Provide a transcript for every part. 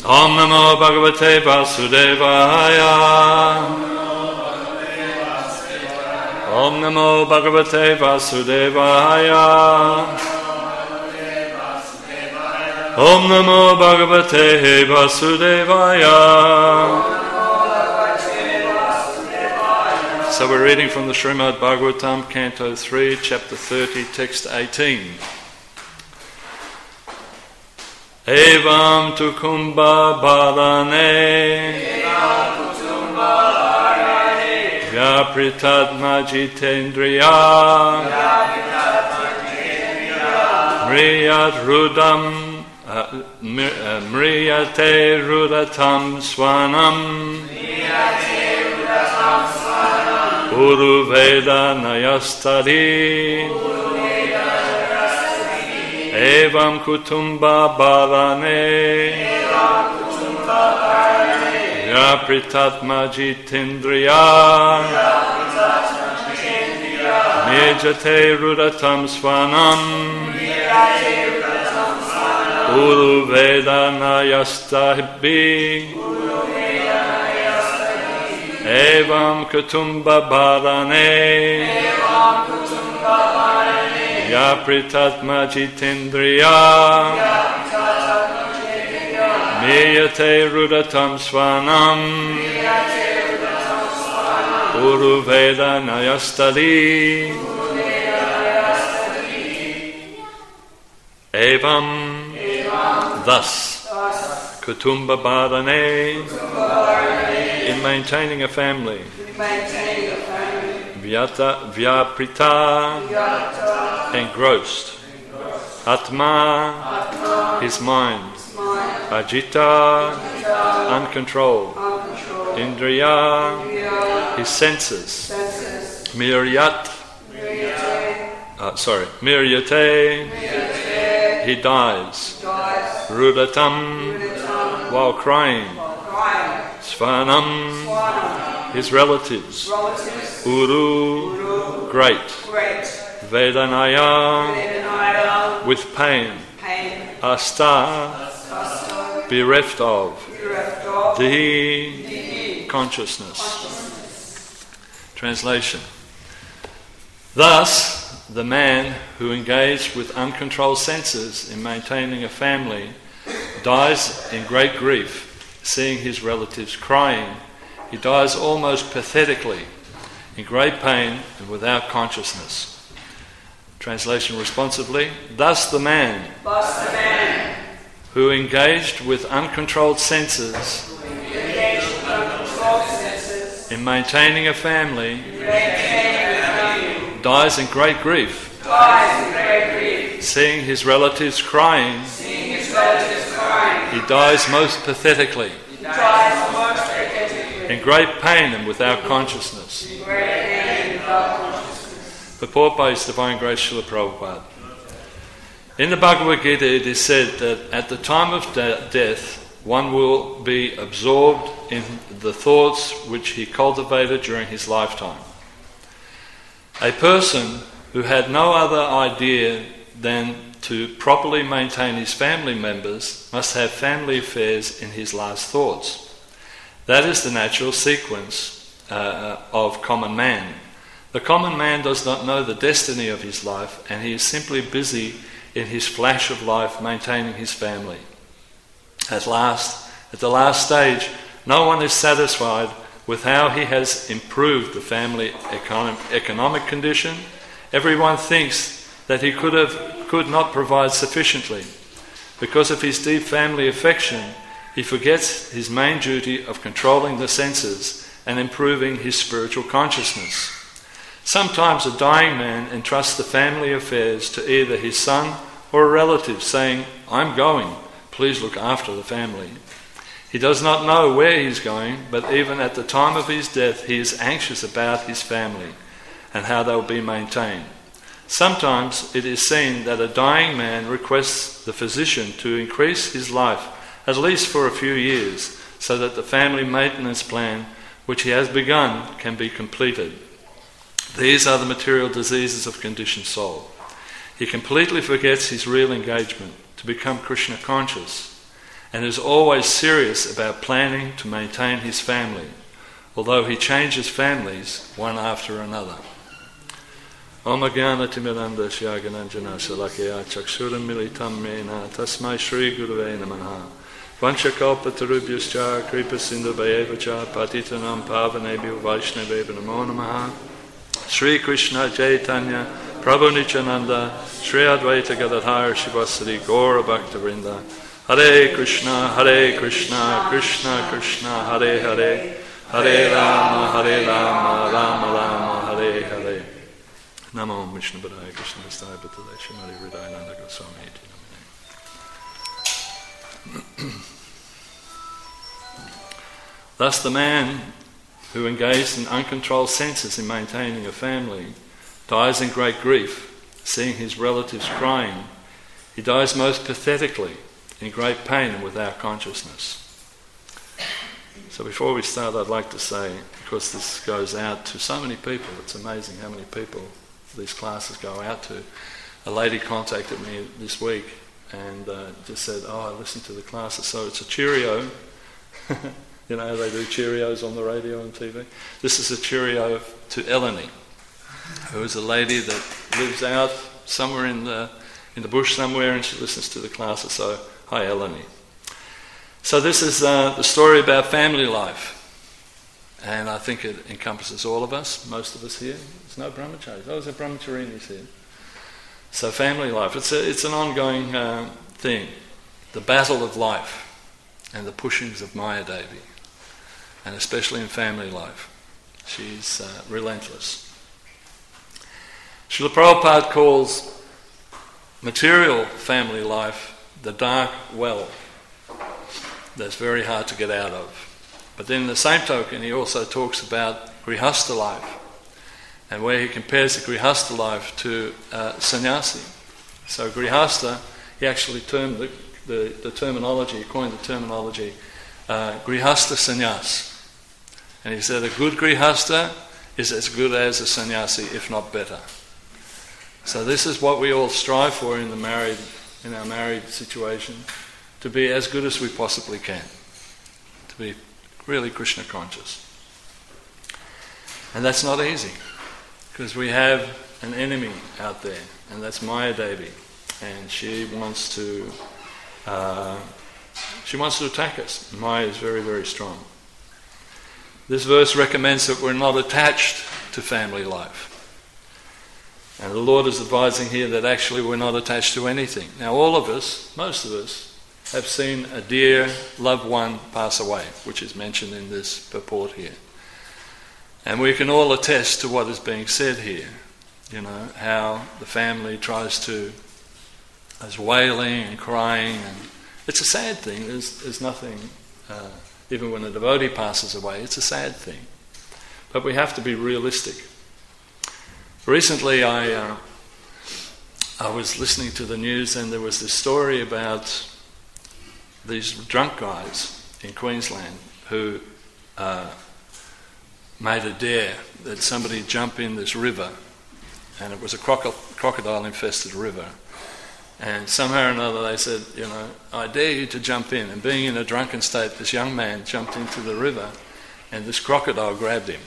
Om Namo Bhagavate Vasudevaya. Om Namo Bhagavate Vasudevaya. Om Namo Bhagavate Vasudevaya. So we're reading from the Srimad Bhagavatam, Canto 3, Chapter 30, Text 18. Evam tu kumbha bharane Vyapritadma jitendriya Mriyat rudam Mriyate rudatam swanam Uru Veda Nayastari Evam Kutumba Bharane Yapritatma Jitindriya Nijate Rudatam Swanam Uru Veda Nayastahibi Evam Kutumba Bharane Yapritatma Jitindriya Niyate Rudatam Swanam Uru Veda Nayastadi Evam thus Kutumba Bharane in maintaining a family Vyaprita engrossed Atma his mind Ajita uncontrolled Indriya his senses Miryate he dies Rudatam while crying Svanam his relatives Uru great Vedanaya with pain Asta bereft of the consciousness. Translation. Thus, the man who engaged with uncontrolled senses in maintaining a family dies in great grief, seeing his relatives crying. He dies almost pathetically, in great pain and without consciousness. Translation responsibly. Thus the man who engaged with uncontrolled senses in maintaining a family dies in great grief, seeing his relatives crying. He dies most pathetically, in great pain and without consciousness. Purport by His Divine Grace Srila Prabhupada. In the Bhagavad Gita it is said that at the time of death one will be absorbed in the thoughts which he cultivated during his lifetime. A person who had no other idea than to properly maintain his family members must have family affairs in his last thoughts. That is the natural sequence of common man. The common man does not know the destiny of his life, and he is simply busy in his flash of life maintaining his family. At the last stage, no one is satisfied with how he has improved the family economic condition. Everyone thinks that he could not provide sufficiently. Because of his deep family affection, he forgets his main duty of controlling the senses and improving his spiritual consciousness. Sometimes a dying man entrusts the family affairs to either his son or a relative, saying, "I'm going, please look after the family." He does not know where he is going, but even at the time of his death he is anxious about his family and how they will be maintained. Sometimes it is seen that a dying man requests the physician to increase his life at least for a few years, so that the family maintenance plan which he has begun can be completed. These are the material diseases of conditioned soul. He completely forgets his real engagement to become Krishna conscious, and is always serious about planning to maintain his family, although he changes families one after another. Om Jnana Timirandasya Gananjana Salakya Chakshuram Militam Mena Tasmai Shri Gurave Namaha Vanchakalpa Tarubhyascha Kripa Sindhu Vayevacha Patitanam Pavanebhyo Vaishnavebhyo Namo Namaha Sri Krishna Chaitanya Prabhu Nityananda Sri Advaita Gadadhar Shivasari Gaura Bhakta-vrinda Hare Krishna Krishna Krishna Hare Hare Hare Rama Rama Rama Hare Hare Namo Vishnu Padaya Krishna Vastaya Bhatale Shrimati Hridayananda Goswami Iti Namine. Thus the man who engaged in uncontrolled senses in maintaining a family dies in great grief, seeing his relatives crying. He dies most pathetically, in great pain and without consciousness. So before we start, I'd like to say, because this goes out to so many people, it's amazing how many people these classes go out to. A lady contacted me this week and just said, I listened to the classes, so it's a Cheerio. You know, they do Cheerios on the radio and TV. This is a Cheerio to Eleni, who is a lady that lives out somewhere in the bush somewhere, and she listens to the classes. So, hi Eleni. So this is the story about family life. And I think it encompasses all of us, most of us here. There's no brahmacharis. There's a brahmacharinis here. So family life, it's an ongoing thing. The battle of life and the pushings of Maya Devi. And especially in family life. She's relentless. Srila Prabhupada calls material family life the dark well that's very hard to get out of. But then in the same token, he also talks about Grihastha life, and where he compares the Grihastha life to sannyasi. So Grihastha, he actually termed the terminology, he coined the terminology Grihastha sannyas. And he said a good Grihastha is as good as a sannyasi, if not better. So this is what we all strive for in our married situation, to be as good as we possibly can, to be really Krishna conscious. And that's not easy, because we have an enemy out there, and that's Maya Devi, and she wants to attack us. Maya is very, very strong. This verse recommends that we're not attached to family life. And the Lord is advising here that actually we're not attached to anything. Now all of us, most of us, have seen a dear loved one pass away, which is mentioned in this purport here. And we can all attest to what is being said here. You know, how the family is wailing and crying, and it's a sad thing. There's nothing, even when a devotee passes away, it's a sad thing. But we have to be realistic. Recently I was listening to the news, and there was this story about these drunk guys in Queensland who made a dare that somebody jump in this river, and it was a crocodile-infested river. And somehow or another they said, you know, I dare you to jump in. And being in a drunken state, this young man jumped into the river, and this crocodile grabbed him.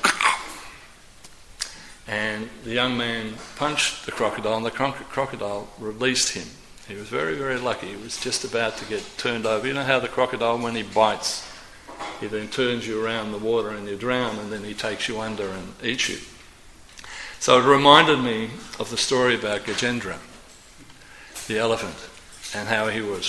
And the young man punched the crocodile, and the crocodile released him. He was very, very lucky. He was just about to get turned over. You know how the crocodile, when he bites, he then turns you around the water and you drown, and then he takes you under and eats you. So it reminded me of the story about Gajendra, the elephant, and how he was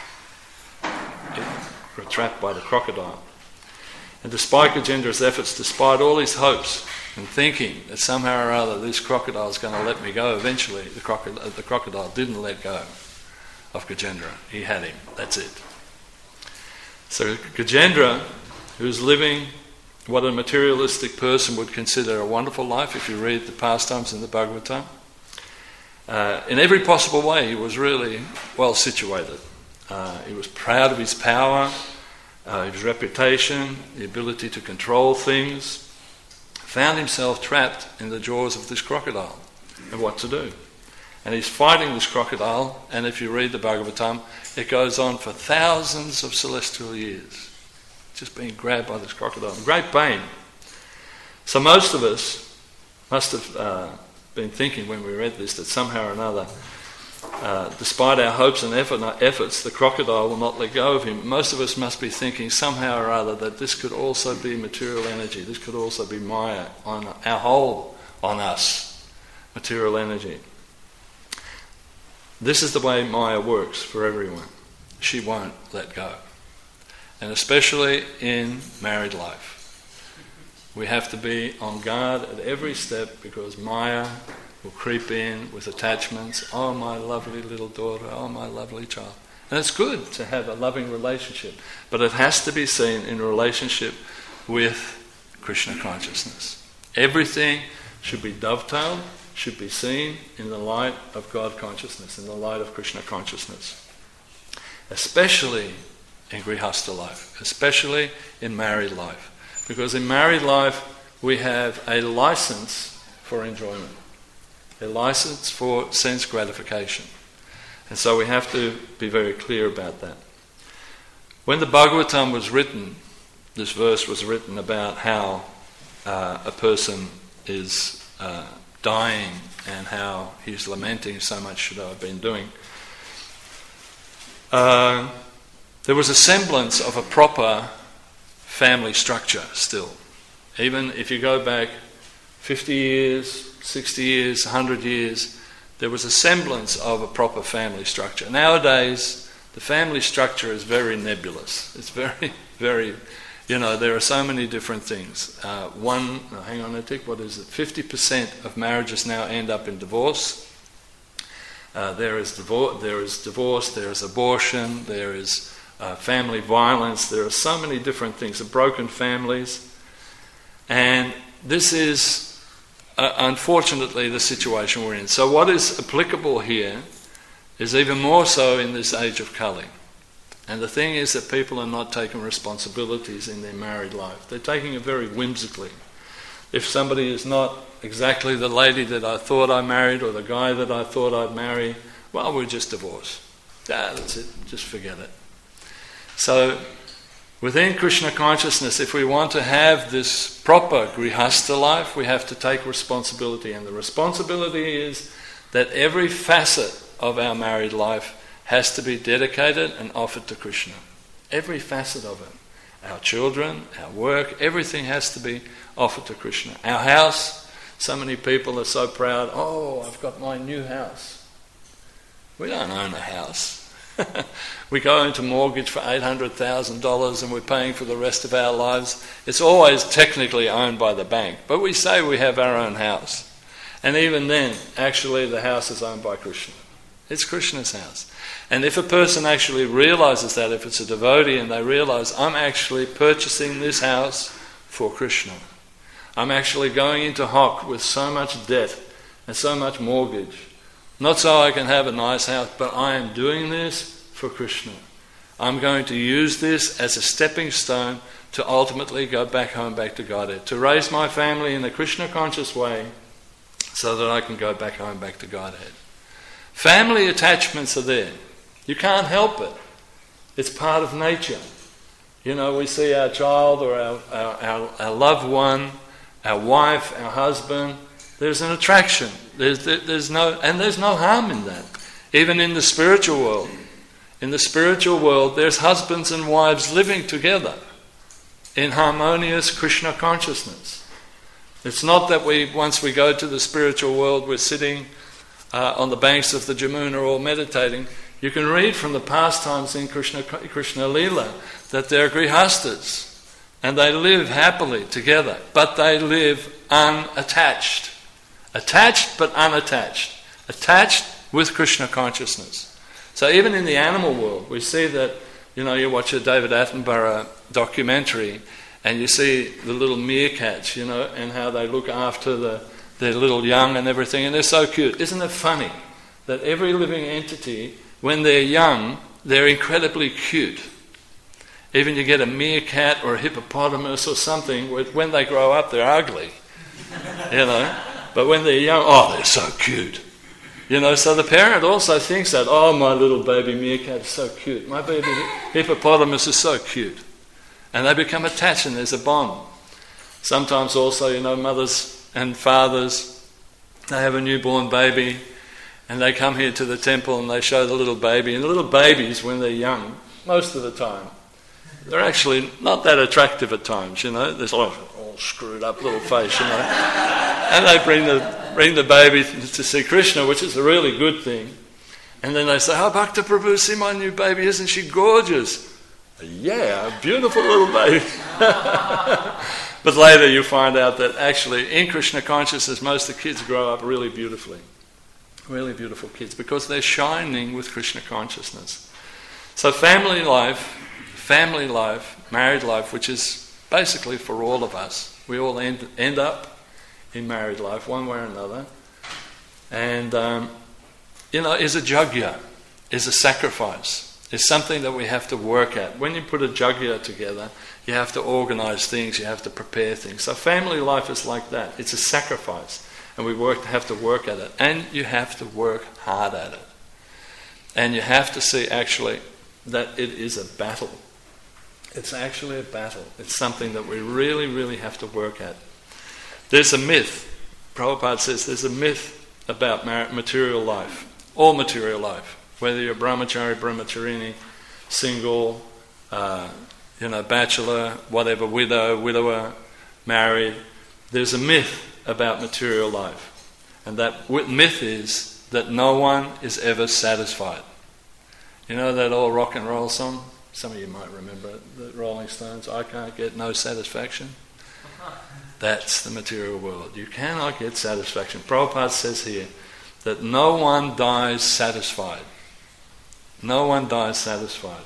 trapped by the crocodile. And despite Gajendra's efforts, despite all his hopes, and thinking that somehow or other this crocodile is going to let me go, eventually the crocodile didn't let go of Gajendra. He had him. That's it. So Gajendra, who's living what a materialistic person would consider a wonderful life, if you read the pastimes in the Bhagavatam, in every possible way he was really well situated. He was proud of his power, his reputation, the ability to control things, found himself trapped in the jaws of this crocodile, and what to do. And he's fighting this crocodile, and if you read the Bhagavatam, it goes on for thousands of celestial years, just being grabbed by this crocodile. Great pain. So most of us must have been thinking when we read this that somehow or another, despite our hopes and efforts, the crocodile will not let go of him. Most of us must be thinking somehow or other that this could also be material energy. This could also be Maya on our hold on us, material energy. This is the way Maya works for everyone. She won't let go. And especially in married life. We have to be on guard at every step because Maya will creep in with attachments. Oh, my lovely little daughter. Oh, my lovely child. And it's good to have a loving relationship, but it has to be seen in relationship with Krishna consciousness. Everything should be dovetailed, should be seen in the light of God consciousness, in the light of Krishna consciousness. Especially in Grihastha life, especially in married life. Because in married life we have a license for enjoyment, a license for sense gratification. And so we have to be very clear about that. When the Bhagavatam was written, this verse was written about how a person is dying and how he's lamenting, so much should I have been doing. There was a semblance of a proper family structure still. Even if you go back 50 years, 60 years, 100 years, there was a semblance of a proper family structure. Nowadays, the family structure is very nebulous. It's very, very, there are so many different things. Hang on a tick, what is it? 50% of marriages now end up in divorce. There is divorce, there is abortion, there is family violence, there are so many different things, broken families. And this is, unfortunately, the situation we're in. So what is applicable here is even more so in this age of Kali. And the thing is that people are not taking responsibilities in their married life. They're taking it very whimsically. If somebody is not exactly the lady that I thought I married or the guy that I thought I'd marry, well, we'll just divorce. That's it, just forget it. So, within Krishna consciousness, if we want to have this proper Grihastha life, we have to take responsibility. And the responsibility is that every facet of our married life has to be dedicated and offered to Krishna. Every facet of it. Our children, our work, everything has to be offered to Krishna. Our house, so many people are so proud, oh, I've got my new house. We don't own a house. We go into mortgage for $800,000 and we're paying for the rest of our lives. It's always technically owned by the bank, but we say we have our own house. And even then, actually the house is owned by Krishna. It's Krishna's house. And if a person actually realizes that, if it's a devotee and they realize, I'm actually purchasing this house for Krishna. I'm actually going into hock with so much debt and so much mortgage. Not so I can have a nice house, but I am doing this for Krishna. I'm going to use this as a stepping stone to ultimately go back home, back to Godhead, to raise my family in a Krishna conscious way so that I can go back home, back to Godhead. Family attachments are there. You can't help it. It's part of nature. We see our child or our loved one, our wife, our husband. There's an attraction. There's no harm in that. Even in the spiritual world. In the spiritual world, there's husbands and wives living together in harmonious Krishna consciousness. It's not that once we go to the spiritual world, we're sitting on the banks of the Jamuna all meditating. You can read from the pastimes in Krishna Leela that they're grihastas and they live happily together, but they live unattached. Attached but unattached. Attached with Krishna consciousness. So even in the animal world, we see that, you watch a David Attenborough documentary and you see the little meerkats, and how they look after their little young and everything, and they're so cute. Isn't it funny that every living entity, when they're young, they're incredibly cute. Even you get a meerkat or a hippopotamus or something, when they grow up they're ugly, But when they're young, they're so cute. So the parent also thinks that, oh, my little baby meerkat is so cute. My baby hippopotamus is so cute. And they become attached and there's a bond. Sometimes also, mothers and fathers, they have a newborn baby and they come here to the temple and they show the little baby. And the little babies, when they're young, most of the time, they're actually not that attractive at times, There's all screwed up little face, And they bring the baby to see Krishna, which is a really good thing. And then they say, oh, Bhakta Prabhu, see my new baby, isn't she gorgeous? Yeah, a beautiful little baby. But later you find out that actually in Krishna consciousness, most of the kids grow up really beautifully. Really beautiful kids, because they're shining with Krishna consciousness. So family life, married life, which is basically for all of us. We all end up in married life, one way or another. And, is a yajna, is a sacrifice. It's something that we have to work at. When you put a yajna together, you have to organise things, you have to prepare things. So family life is like that. It's a sacrifice. And we have to work at it. And you have to work hard at it. And you have to see actually that it is a battle. It's actually a battle. It's something that we really, really have to work at. There's a myth. Prabhupada says there's a myth about material life. All material life. Whether you're brahmachari, brahmacharini, single, bachelor, whatever, widower, married. There's a myth about material life. And that myth is that no one is ever satisfied. You know that old rock and roll song? Some of you might remember it, the Rolling Stones, I can't get no satisfaction. That's the material world. You cannot get satisfaction. Prabhupada says here that no one dies satisfied. No one dies satisfied.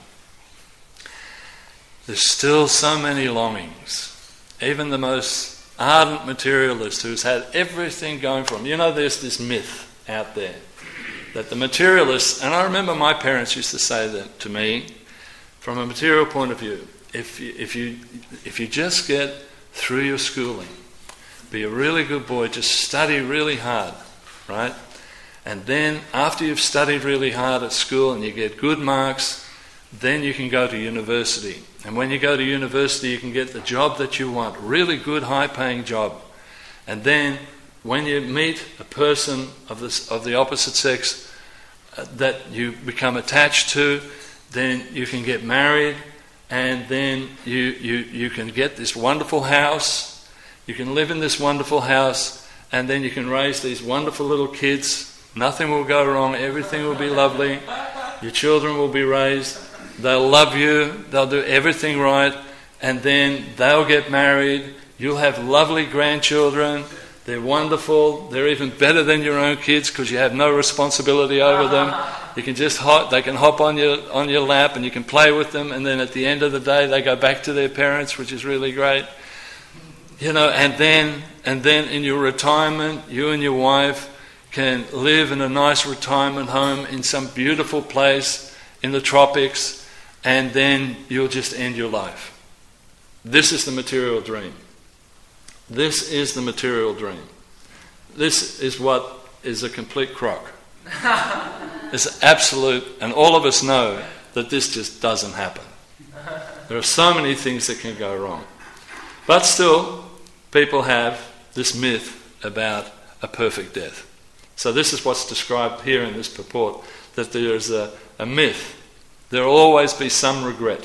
There's still so many longings. Even the most ardent materialist who's had everything going for him. There's this myth out there that the materialists, and I remember my parents used to say that to me, from a material point of view, if you just get through your schooling, be a really good boy, just study really hard, right? And then after you've studied really hard at school and you get good marks, then you can go to university. And when you go to university, you can get the job that you want, really good, high-paying job. And then when you meet a person of the opposite sex that you become attached to, then you can get married, and then you can get this wonderful house. You can live in this wonderful house, and then you can raise these wonderful little kids. Nothing will go wrong. Everything will be lovely. Your children will be raised. They'll love you. They'll do everything right. And then they'll get married. You'll have lovely grandchildren. They're wonderful. They're even better than your own kids because you have no responsibility over them. You can they can hop on your lap and you can play with them. And then at the end of the day, they go back to their parents, which is really great. And then in your retirement, you and your wife can live in a nice retirement home in some beautiful place in the tropics, and then you'll just end your life. This is the material dream. This is the material dream. This is what is a complete crock. It's absolute, and all of us know that this just doesn't happen. There are so many things that can go wrong. But still, people have this myth about a perfect death. So this is what's described here in this purport, that there is a myth. There will always be some regret.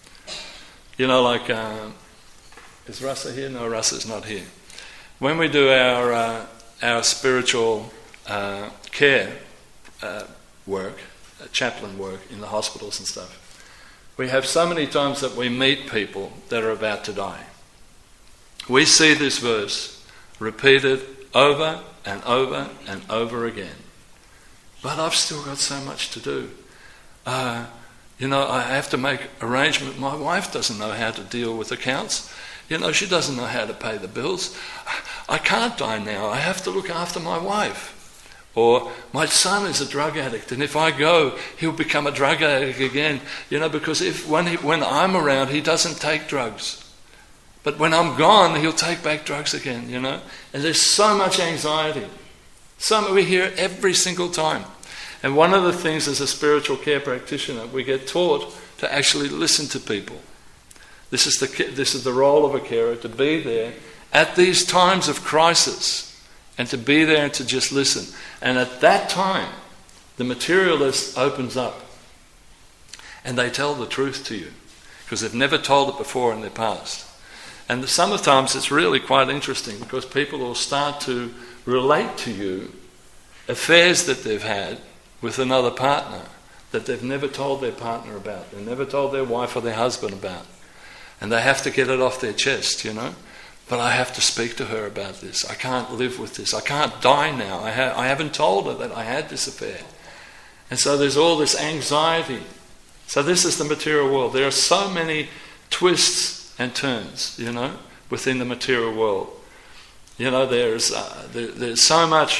Is Rasa here? No, Rasa's not here. When we do our spiritual care work, chaplain work in the hospitals and stuff, we have so many times that we meet people that are about to die. We see this verse repeated over and over and over again. But I've still got so much to do. I have to make arrangements. My wife doesn't know how to deal with accounts. She doesn't know how to pay the bills. I can't die now. I have to look after my wife. Or my son is a drug addict, and if I go, he'll become a drug addict again. Because when I'm around, he doesn't take drugs. But when I'm gone, he'll take back drugs again, And there's so much anxiety. We hear it every single time. And one of the things as a spiritual care practitioner, we get taught to actually listen to people. This is the role of a carer, to be there at these times of crisis and to be there and to just listen. And at that time, the materialist opens up and they tell the truth to you because they've never told it before in their past. And sometimes it's really quite interesting because people will start to relate to you affairs that they've had with another partner that they've never told their partner about. They've never told their wife or their husband about. And they have to get it off their chest, But I have to speak to her about this. I can't live with this. I can't die now. I haven't told her that I had this affair. And so there's all this anxiety. So this is the material world. There are so many twists and turns, within the material world. There's so much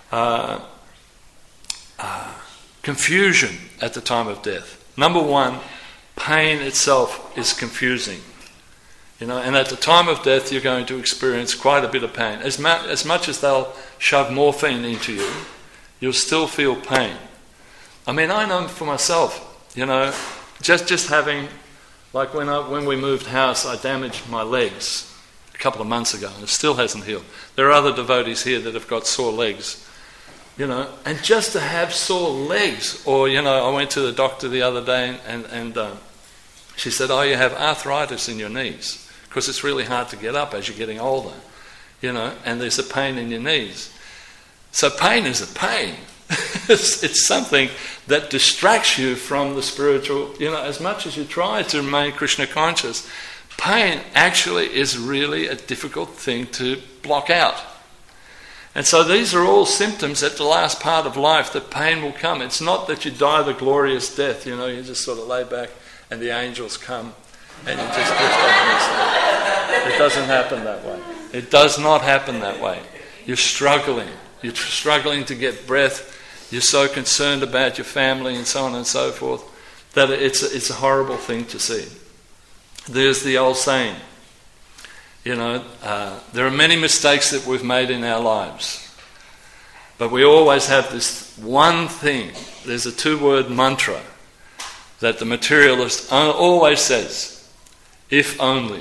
confusion at the time of death. Number one, pain itself is confusing. And at the time of death you're going to experience quite a bit of pain. As much as they'll shove morphine into you, you'll still feel pain. I mean, I know for myself, just having, like when we moved house, I damaged my legs a couple of months ago and it still hasn't healed. There are other devotees here that have got sore legs. And just to have sore legs, or I went to the doctor the other day and she said, "Oh, you have arthritis in your knees because it's really hard to get up as you're getting older, and there's a pain in your knees." So pain is a pain. It's something that distracts you from the spiritual. As much as you try to remain Krishna conscious, pain actually is really a difficult thing to block out. And so these are all symptoms at the last part of life that pain will come. It's not that you die the glorious death, you just sort of lay back and the angels come and you just lift up and sleep. It doesn't happen that way. It does not happen that way. You're struggling. You're struggling to get breath. You're so concerned about your family and so on and so forth that it's a horrible thing to see. There's the old saying, there are many mistakes that we've made in our lives, but we always have this one thing. There's a 2-word mantra that the materialist always says: if only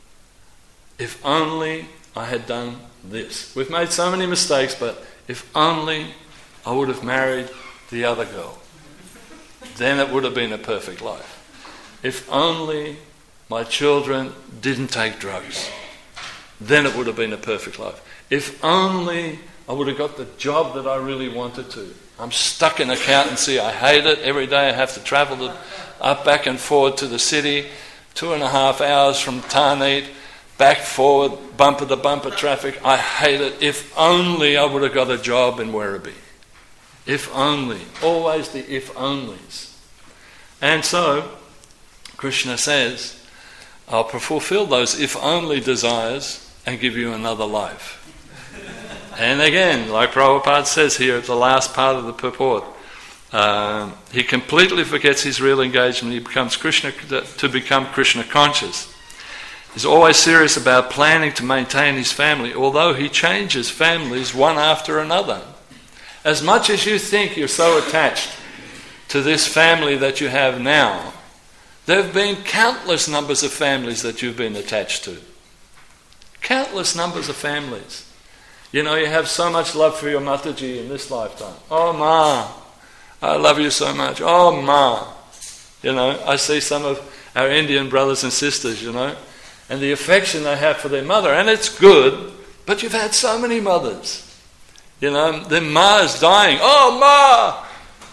I had done this. We've made so many mistakes, but if only I would have married the other girl, then it would have been a perfect life. If only my children didn't take drugs, then it would have been a perfect life. If only I would have got the job that I really wanted to. I'm stuck in accountancy. I hate it. Every day I have to travel back and forward to the city, 2.5 hours from Tarneet, back forward, bumper to bumper traffic. I hate it. If only I would have got a job in Werribee. If only. Always the if onlys. And so, Krishna says, I'll fulfill those if only desires and give you another life. And again, like Prabhupada says here at the last part of the purport, he completely forgets his real engagement. He becomes Krishna to become Krishna conscious. He's always serious about planning to maintain his family, although he changes families one after another. As much as you think you're so attached to this family that you have now, there have been countless numbers of families that you've been attached to. Countless numbers of families. You have so much love for your Mataji in this lifetime. Oh, Ma, I love you so much. Oh, Ma. I see some of our Indian brothers and sisters, and the affection they have for their mother. And it's good, but you've had so many mothers. Then Ma is dying. Oh, Ma!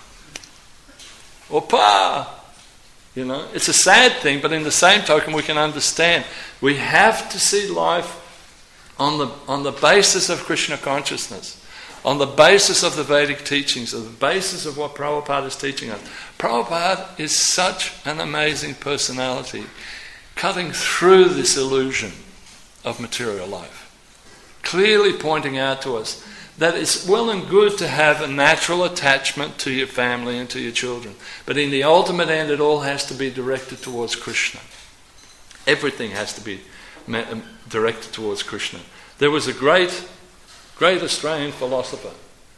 Or Pa! It's a sad thing, but in the same token we can understand. We have to see life on the basis of Krishna consciousness, on the basis of the Vedic teachings, on the basis of what Prabhupada is teaching us. Prabhupada is such an amazing personality, cutting through this illusion of material life, clearly pointing out to us that it's well and good to have a natural attachment to your family and to your children, but in the ultimate end it all has to be directed towards Krishna. Everything has to be directed towards Krishna. There was a great Australian philosopher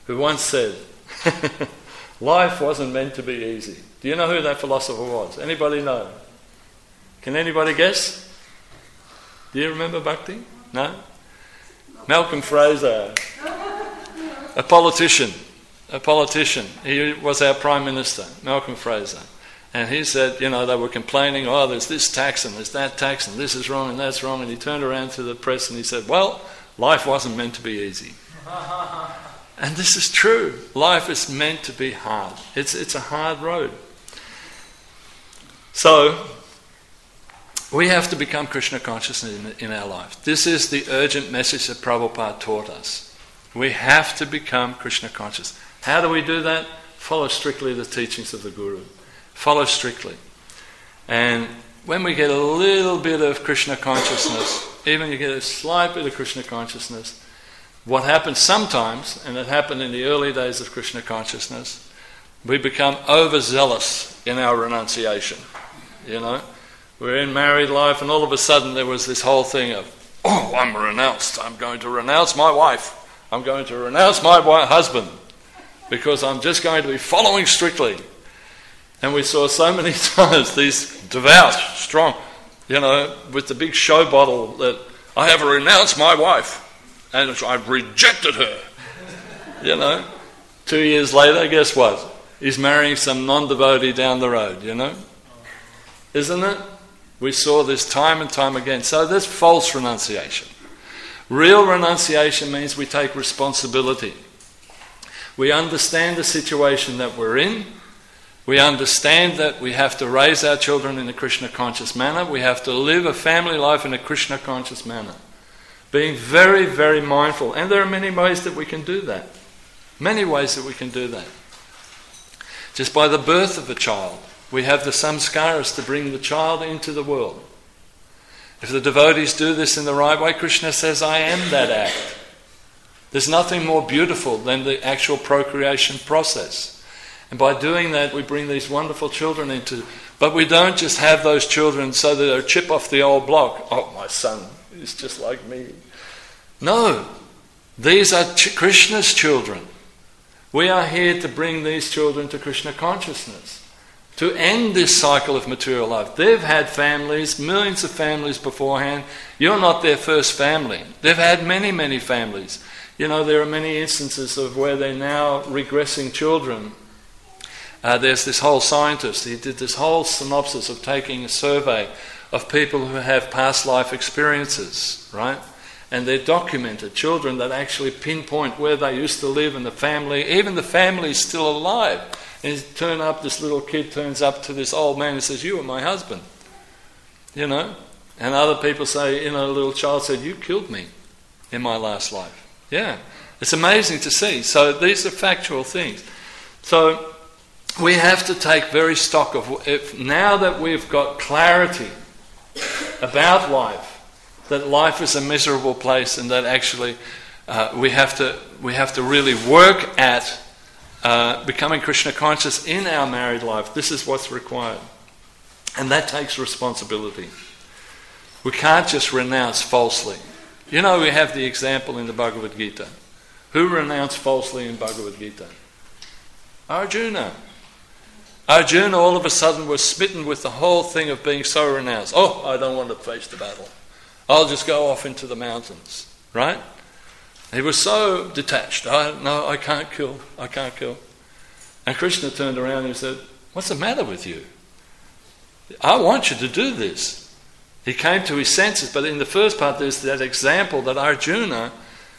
who once said, life wasn't meant to be easy. Do you know who that philosopher was? Anybody know? Can anybody guess? Do you remember Bhakti? No? Malcolm Fraser, a politician. He was our Prime Minister, Malcolm Fraser. And he said, they were complaining, there's this tax and there's that tax and this is wrong and that's wrong. And he turned around to the press and he said, well, life wasn't meant to be easy. And this is true. Life is meant to be hard. It's a hard road. So, we have to become Krishna conscious in our life. This is the urgent message that Prabhupada taught us. We have to become Krishna conscious. How do we do that? Follow strictly the teachings of the Guru. Follow strictly. And when we get a little bit of Krishna consciousness, even you get a slight bit of Krishna consciousness, what happens sometimes, and it happened in the early days of Krishna consciousness, we become overzealous in our renunciation. We're in married life and all of a sudden there was this whole thing of, I'm renounced. I'm going to renounce my wife. I'm going to renounce my husband because I'm just going to be following strictly. And we saw so many times these devout, strong, with the big show bottle that I have renounced my wife and I've rejected her. 2 years later, guess what? He's marrying some non-devotee down the road, Isn't it? We saw this time and time again. So there's false renunciation. Real renunciation means we take responsibility. We understand the situation that we're in. We understand that we have to raise our children in a Krishna conscious manner. We have to live a family life in a Krishna conscious manner. Being very, very mindful. And there are many ways that we can do that. Many ways that we can do that. Just by the birth of a child, we have the samskaras to bring the child into the world. If the devotees do this in the right way, Krishna says, I am that act. There's nothing more beautiful than the actual procreation process. And by doing that, we bring these wonderful children into... But we don't just have those children so that they're a chip off the old block. Oh, my son is just like me. No. These are Krishna's children. We are here to bring these children to Krishna consciousness. To end this cycle of material life. They've had families, millions of families beforehand. You're not their first family. They've had many, many families. There are many instances of where they're now regressing children. There's this whole scientist, he did this whole synopsis of taking a survey of people who have past life experiences, right? And they're documented, children that actually pinpoint where they used to live and the family, even the family is still alive. And this little kid turns up to this old man and says, you were my husband. And other people say, a little child said, you killed me in my last life. Yeah, it's amazing to see. So these are factual things. So we have to take very stock of, now that we've got clarity about life, that life is a miserable place and that actually we have to really work at becoming Krishna conscious in our married life. This is what's required. And that takes responsibility. We can't just renounce falsely. We have the example in the Bhagavad Gita. Who renounced falsely in Bhagavad Gita? Arjuna. Arjuna all of a sudden was smitten with the whole thing of being so renounced. I don't want to face the battle. I'll just go off into the mountains. Right? He was so detached. I can't kill. And Krishna turned around and said, what's the matter with you? I want you to do this. He came to his senses, but in the first part there's that example that Arjuna,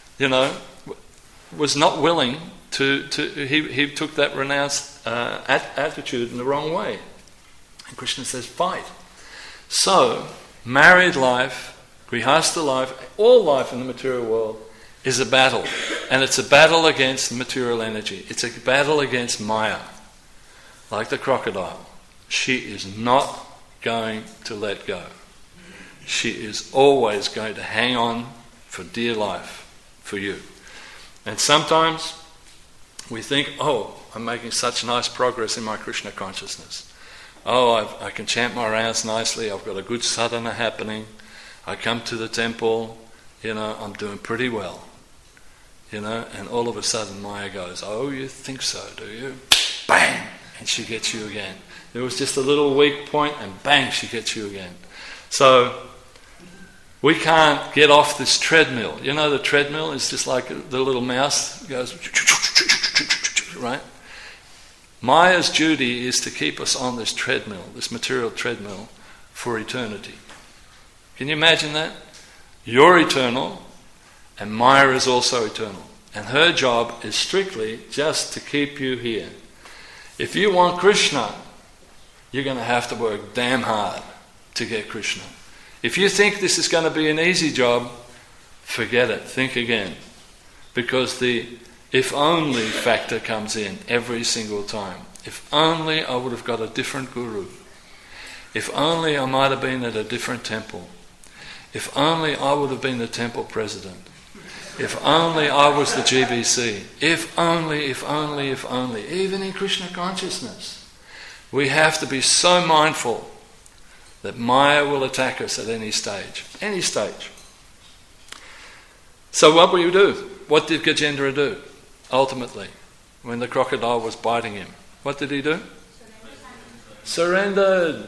was not willing he took that renounced attitude in the wrong way. And Krishna says, fight. So, married life, grihastha life, all life in the material world is a battle. And it's a battle against material energy. It's a battle against Maya. Like the crocodile. She is not going to let go. She is always going to hang on for dear life for you. And sometimes we think, I'm making such nice progress in my Krishna consciousness. I can chant my rounds nicely. I've got a good sadhana happening. I come to the temple. I'm doing pretty well. and all of a sudden Maya goes, "Oh, you think so, do you?" Bang! And she gets you again. There was just a little weak point and bang, she gets you again. So we can't get off this treadmill. The treadmill is just like the little mouse goes, right? Maya's duty is to keep us on this treadmill, this material treadmill, for eternity. Can you imagine that? You're eternal, and Maya is also eternal. And her job is strictly just to keep you here. If you want Krishna, you're going to have to work damn hard to get Krishna. If you think this is going to be an easy job, forget it. Think again. Because the if only factor comes in every single time. If only I would have got a different guru. If only I might have been at a different temple. If only I would have been the temple president. If only I was the GBC. If only. Even in Krishna consciousness, we have to be so mindful that Maya will attack us at any stage. Any stage. So what will you do? What did Gajendra do? Ultimately, when the crocodile was biting him, what did he do? Surrendered.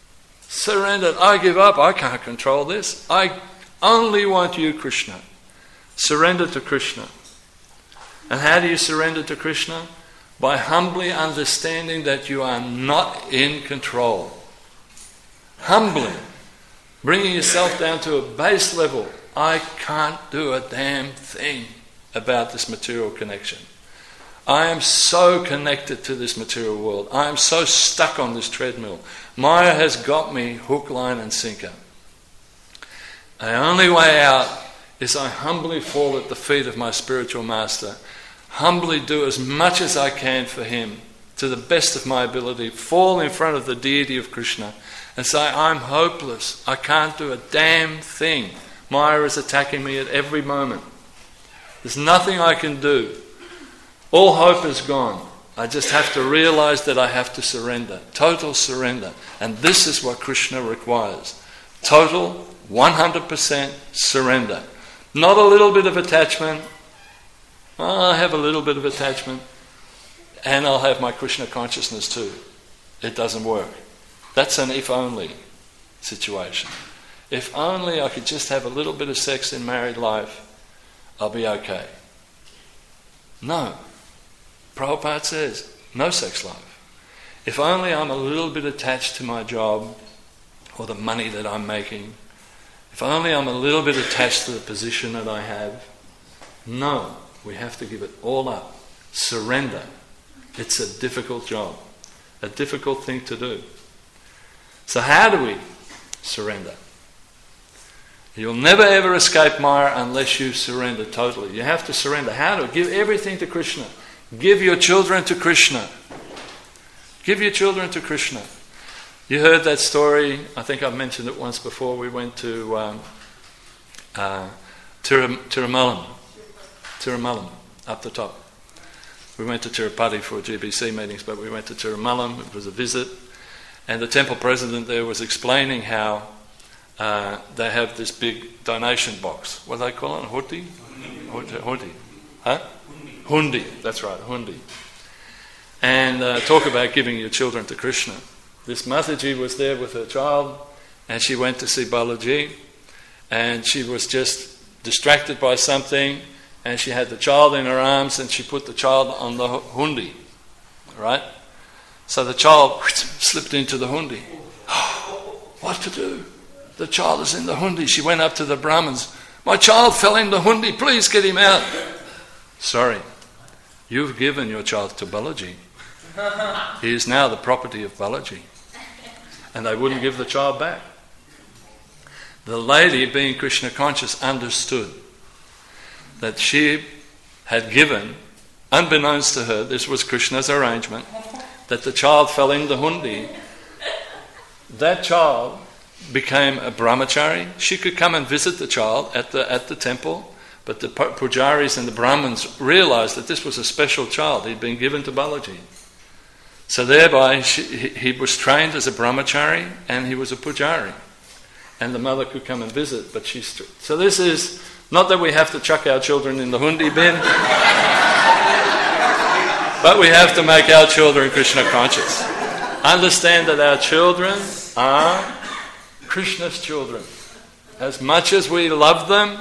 I give up. I can't control this. I only want you, Krishna. Surrender to Krishna. And how do you surrender to Krishna? By humbly understanding that you are not in control. Humbly. Bringing yourself down to a base level. I can't do a damn thing about this material connection. I am so connected to this material world. I am so stuck on this treadmill. Maya has got me hook, line and sinker. The only way out is I humbly fall at the feet of my spiritual master, humbly do as much as I can for him, to the best of my ability, fall in front of the deity of Krishna and say, I'm hopeless, I can't do a damn thing. Maya is attacking me at every moment. There's nothing I can do. All hope is gone. I just have to realize that I have to surrender. Total surrender. And this is what Krishna requires. Total, 100% surrender. Not a little bit of attachment. I have a little bit of attachment. And I'll have my Krishna consciousness too. It doesn't work. That's an if only situation. If only I could just have a little bit of sex in married life, I'll be okay. No. Prabhupada says, no sex life. If only I'm a little bit attached to my job or the money that I'm making, if only I'm a little bit attached to the position that I have, no, we have to give it all up. Surrender. It's a difficult job, a difficult thing to do. So how do we surrender? You'll never ever escape Maya unless you surrender totally. You have to surrender. How to? Give everything to Krishna. Give your children to Krishna. Give your children to Krishna. You heard that story, I think I've mentioned it once before. We went to Tirumalam, up the top. We went to Tirupati for GBC meetings, but we went to Tirumalam. It was a visit. And the temple president there was explaining how they have this big donation box. What do they call it? Hundi? Hundi. Huh? Hundi. That's right, hundi. And talk about giving your children to Krishna. This Mataji was there with her child, and she went to see Balaji, and she was just distracted by something, and she had the child in her arms, and she put the child on the hundi, right? So the child slipped into the hundi. What to do? The child is in the hundi. She went up to the Brahmins. My child fell in the hundi. Please get him out. Sorry. You've given your child to Balaji. He is now the property of Balaji. And they wouldn't give the child back. The lady, being Krishna conscious, understood that she had given, unbeknownst to her, this was Krishna's arrangement, that the child fell in the hundi. That child became a brahmachari. She could come and visit the child at the temple, but the pujaris and the Brahmins realized that this was a special child. He'd been given to Balaji. So thereby he was trained as a brahmachari and he was a pujari. And the mother could come and visit, but so this is Not that we have to chuck our children in the hundi bin, but we have to make our children Krishna conscious. Understand that our children are Krishna's children. As much as we love them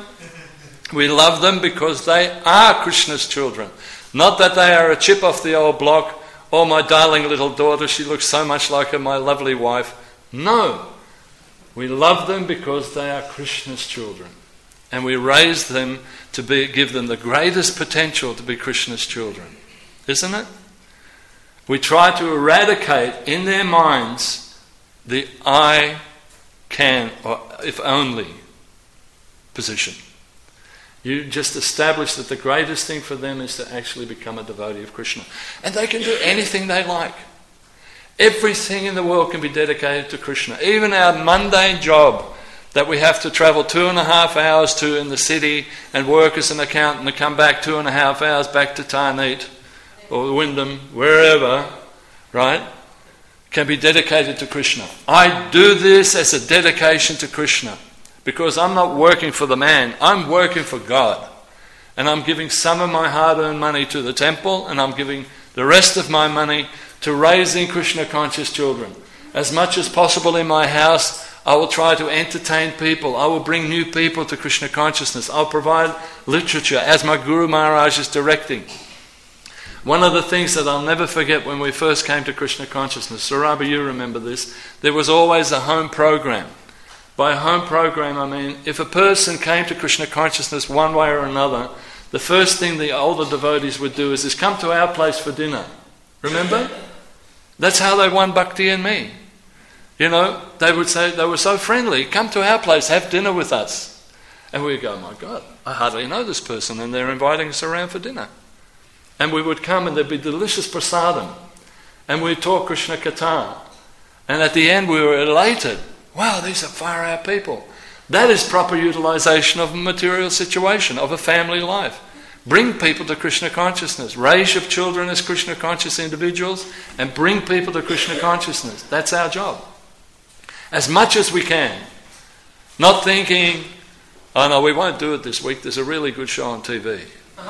because they are Krishna's children. Not that they are a chip off the old block, or my darling little daughter, she looks so much like her, my lovely wife. No. We love them because they are Krishna's children. And we raise them to give them the greatest potential to be Krishna's children. Isn't it? We try to eradicate in their minds the I can, or if only position. You just establish that the greatest thing for them is to actually become a devotee of Krishna. And they can do anything they like. Everything in the world can be dedicated to Krishna. Even our mundane job that we have to travel 2.5 hours to in the city and work as an accountant and come back 2.5 hours back to Tarneet or Wyndham, wherever, right, can be dedicated to Krishna. I do this as a dedication to Krishna because I'm not working for the man, I'm working for God. And I'm giving some of my hard-earned money to the temple, and I'm giving the rest of my money to raising Krishna conscious children. As much as possible in my house, I will try to entertain people. I will bring new people to Krishna consciousness. I'll provide literature as my Guru Maharaj is directing. One of the things that I'll never forget when we first came to Krishna consciousness, Sarabha, you remember this, there was always a home program. By a home program, I mean, if a person came to Krishna consciousness one way or another, the first thing the older devotees would do is come to our place for dinner. Remember? That's how they won Bhakti and me. You know, they would say, they were so friendly, come to our place, have dinner with us. And we'd go, my God, I hardly know this person, and they're inviting us around for dinner. And we would come and there'd be delicious prasadam. And we'd talk Krishna Katha. And at the end we were elated. Wow, these are far out people. That is proper utilization of a material situation, of a family life. Bring people to Krishna consciousness. Raise your children as Krishna conscious individuals and bring people to Krishna consciousness. That's our job. As much as we can. Not thinking, oh no, we won't do it this week. There's a really good show on TV.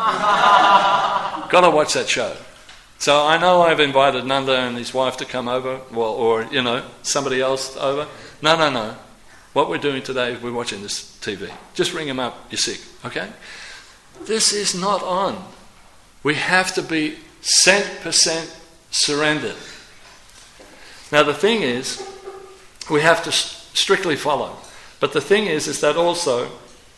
Got to watch that show. So I know I've invited Nanda and his wife to come over, well, or, you know, somebody else over. No. What we're doing today is we're watching this TV. Just ring them up, you're sick, okay? This is not on. We have to be 100% surrendered. Now the thing is, we have to strictly follow. But the thing is that also,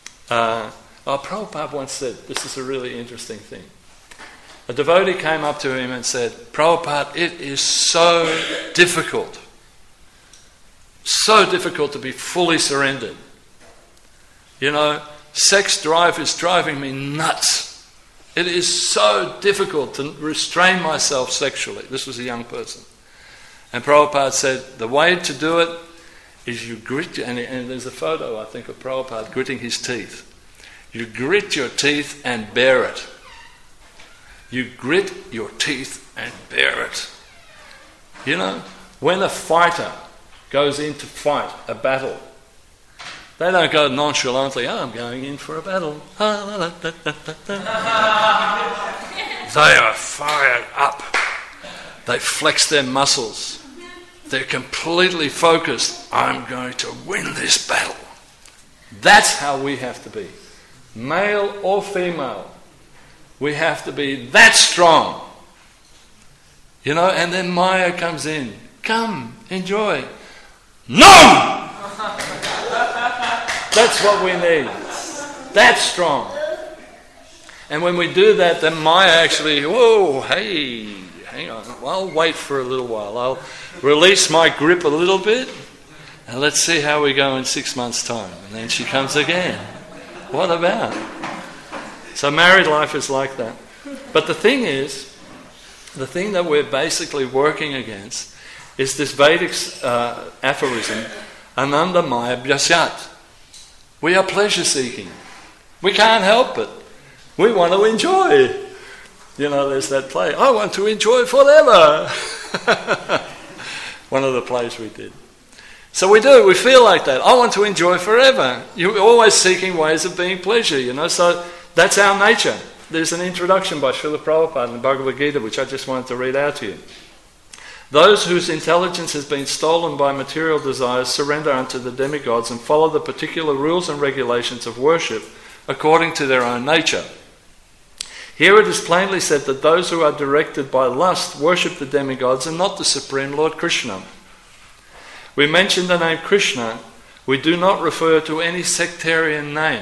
Prabhupada once said, this is a really interesting thing. A devotee came up to him and said, Prabhupada, it is so difficult to be fully surrendered. You know, sex drive is driving me nuts. It is so difficult to restrain myself sexually. This was a young person. And Prabhupada said, the way to do it is you grit, and there's a photo, I think, of Prabhupada gritting his teeth. You grit your teeth and bear it. You grit your teeth and bear it. You know, when a fighter goes in to fight a battle, they don't go nonchalantly, I'm going in for a battle. They are fired up. They flex their muscles. They're completely focused. I'm going to win this battle. That's how we have to be. Male or female. We have to be that strong. You know, and then Maya comes in. Come, enjoy. No! That's what we need. That strong. And when we do that, then Maya actually, whoa, hey, hang on. I'll wait for a little while. I'll release my grip a little bit, and let's see how we go in 6 months' time. And then she comes again. What about? So married life is like that. But the thing is, the thing that we're basically working against is this Vedic aphorism, Ananda Maya Bhasyat. We are pleasure seeking. We can't help it. We want to enjoy. You know, there's that play, I want to enjoy forever. One of the plays we did. So we do, we feel like that. I want to enjoy forever. You're always seeking ways of being pleasure, so that's our nature. There's an introduction by Srila Prabhupada in the Bhagavad Gita, which I just wanted to read out to you. Those whose intelligence has been stolen by material desires surrender unto the demigods and follow the particular rules and regulations of worship according to their own nature. Here it is plainly said that those who are directed by lust worship the demigods and not the Supreme Lord Krishna. We mention the name Krishna, we do not refer to any sectarian name.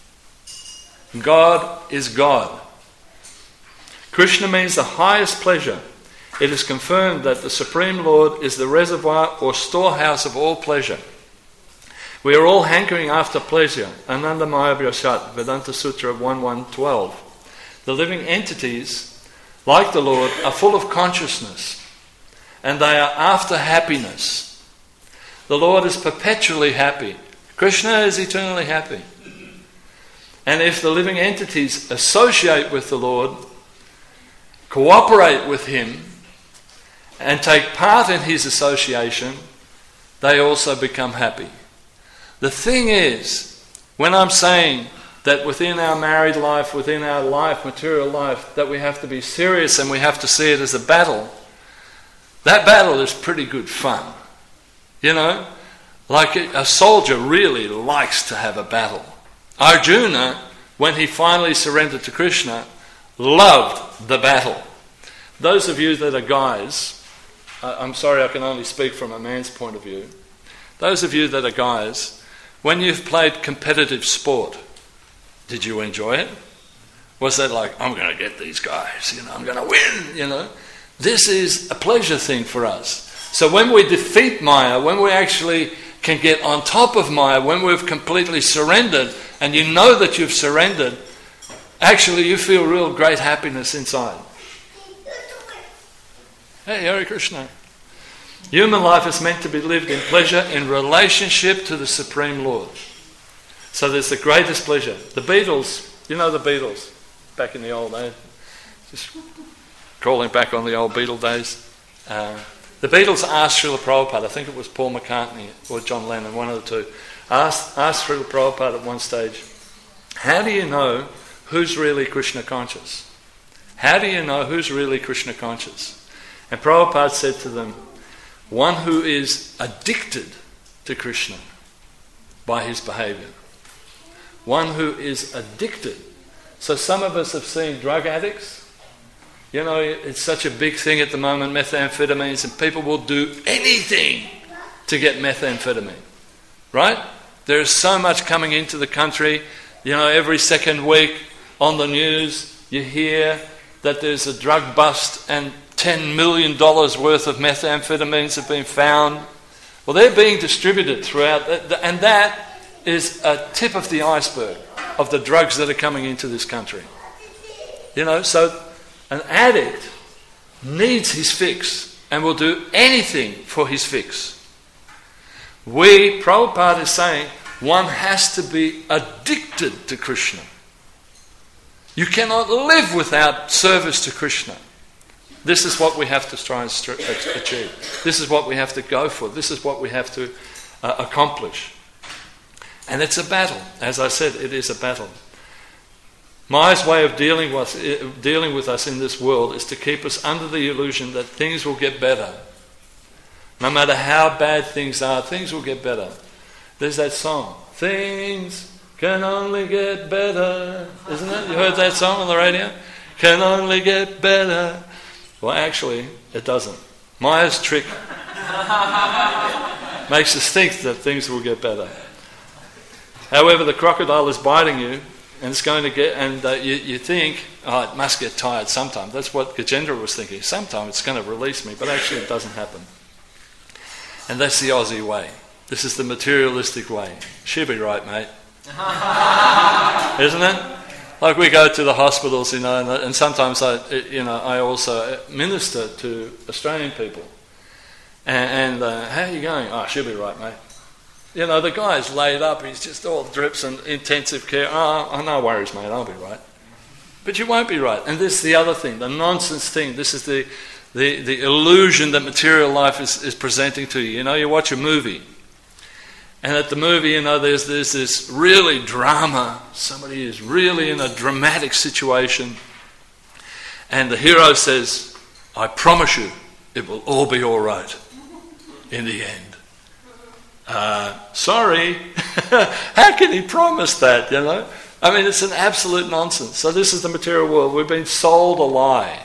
God is God. Krishna means the highest pleasure. It is confirmed that the Supreme Lord is the reservoir or storehouse of all pleasure. We are all hankering after pleasure. Anandamaya Vyasat, Vedanta Sutra 1.1.12. The living entities, like the Lord, are full of consciousness, and they are after happiness. The Lord is perpetually happy. Krishna is eternally happy. And if the living entities associate with the Lord, cooperate with Him, and take part in His association, they also become happy. The thing is, when I'm saying that within our married life, within our life, material life, that we have to be serious and we have to see it as a battle, that battle is pretty good fun. Like a soldier really likes to have a battle. Arjuna, when he finally surrendered to Krishna, loved the battle. Those of you that are guys, I'm sorry I can only speak from a man's point of view. Those of you that are guys, when you've played competitive sport, did you enjoy it? Was that like, I'm going to get these guys, I'm going to win, This is a pleasure thing for us. So when we defeat Maya, when we actually can get on top of Maya, when we've completely surrendered, and you know that you've surrendered, actually you feel real great happiness inside. Hey, Hare Krishna. Human life is meant to be lived in pleasure in relationship to the Supreme Lord. So there's the greatest pleasure. The Beatles, the Beatles, back in the old days, just crawling back on the old Beatle days. The Beatles asked Srila Prabhupada, I think it was Paul McCartney or John Lennon, one of the two, asked Srila Prabhupada at one stage, how do you know who's really Krishna conscious? How do you know who's really Krishna conscious? And Prabhupada said to them, one who is addicted to Krishna by his behaviour. One who is addicted. So some of us have seen drug addicts. It's such a big thing at the moment, methamphetamines, and people will do anything to get methamphetamine. Right? There is so much coming into the country. Every second week on the news you hear that there's a drug bust and $10 million worth of methamphetamines have been found. Well, they're being distributed throughout, and that is a tip of the iceberg of the drugs that are coming into this country. So an addict needs his fix and will do anything for his fix. Prabhupada is saying, one has to be addicted to Krishna. You cannot live without service to Krishna. This is what we have to try and achieve. This is what we have to go for. This is what we have to accomplish. And it's a battle. As I said, it is a battle. Maya's way of dealing with us in this world is to keep us under the illusion that things will get better. No matter how bad things are, things will get better. There's that song, things can only get better. Isn't it? You heard that song on the radio? Can only get better. Well, actually, it doesn't. Maya's trick makes us think that things will get better. However, the crocodile is biting you, and it's going to get, and you think, it must get tired sometime. That's what Gajendra was thinking. Sometime it's going to release me, but actually it doesn't happen. And that's the Aussie way. This is the materialistic way. She'll be right, mate. Isn't it? Like we go to the hospitals, and sometimes I also minister to Australian people. And how are you going? Oh, she'll be right, mate. The guy's laid up, he's just all drips and intensive care. Oh, no worries, mate, I'll be right. But you won't be right. And this is the other thing, the nonsense thing. This is the illusion that material life is presenting to you. You watch a movie, And at the movie, there's this really drama. Somebody is really in a dramatic situation. And the hero says, I promise you, it will all be all right in the end. Sorry. How can he promise that, it's an absolute nonsense. So this is the material world. We've been sold a lie.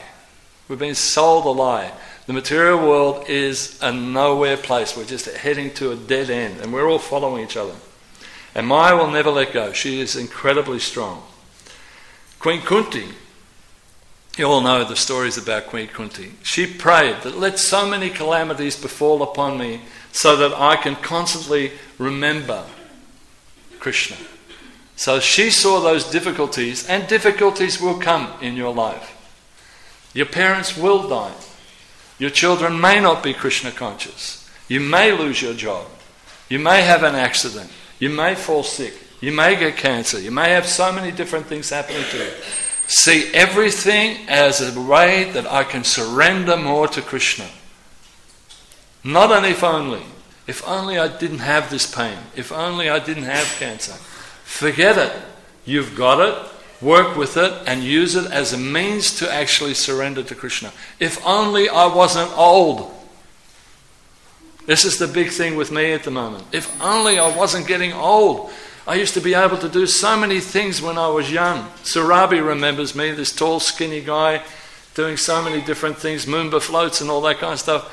The material world is a nowhere place. We're just heading to a dead end, and we're all following each other. And Maya will never let go. She is incredibly strong. Queen Kunti, you all know the stories about Queen Kunti. She prayed that let so many calamities befall upon me so that I can constantly remember Krishna. So she saw those difficulties, and difficulties will come in your life. Your parents will die. Your children may not be Krishna conscious. You may lose your job. You may have an accident. You may fall sick. You may get cancer. You may have so many different things happening to you. See everything as a way that I can surrender more to Krishna. Not an if only. If only I didn't have this pain. If only I didn't have cancer. Forget it. You've got it. Work with it and use it as a means to actually surrender to Krishna. If only I wasn't old. This is the big thing with me at the moment. If only I wasn't getting old. I used to be able to do so many things when I was young. Surabi remembers me, this tall, skinny guy, doing so many different things, Moomba floats and all that kind of stuff.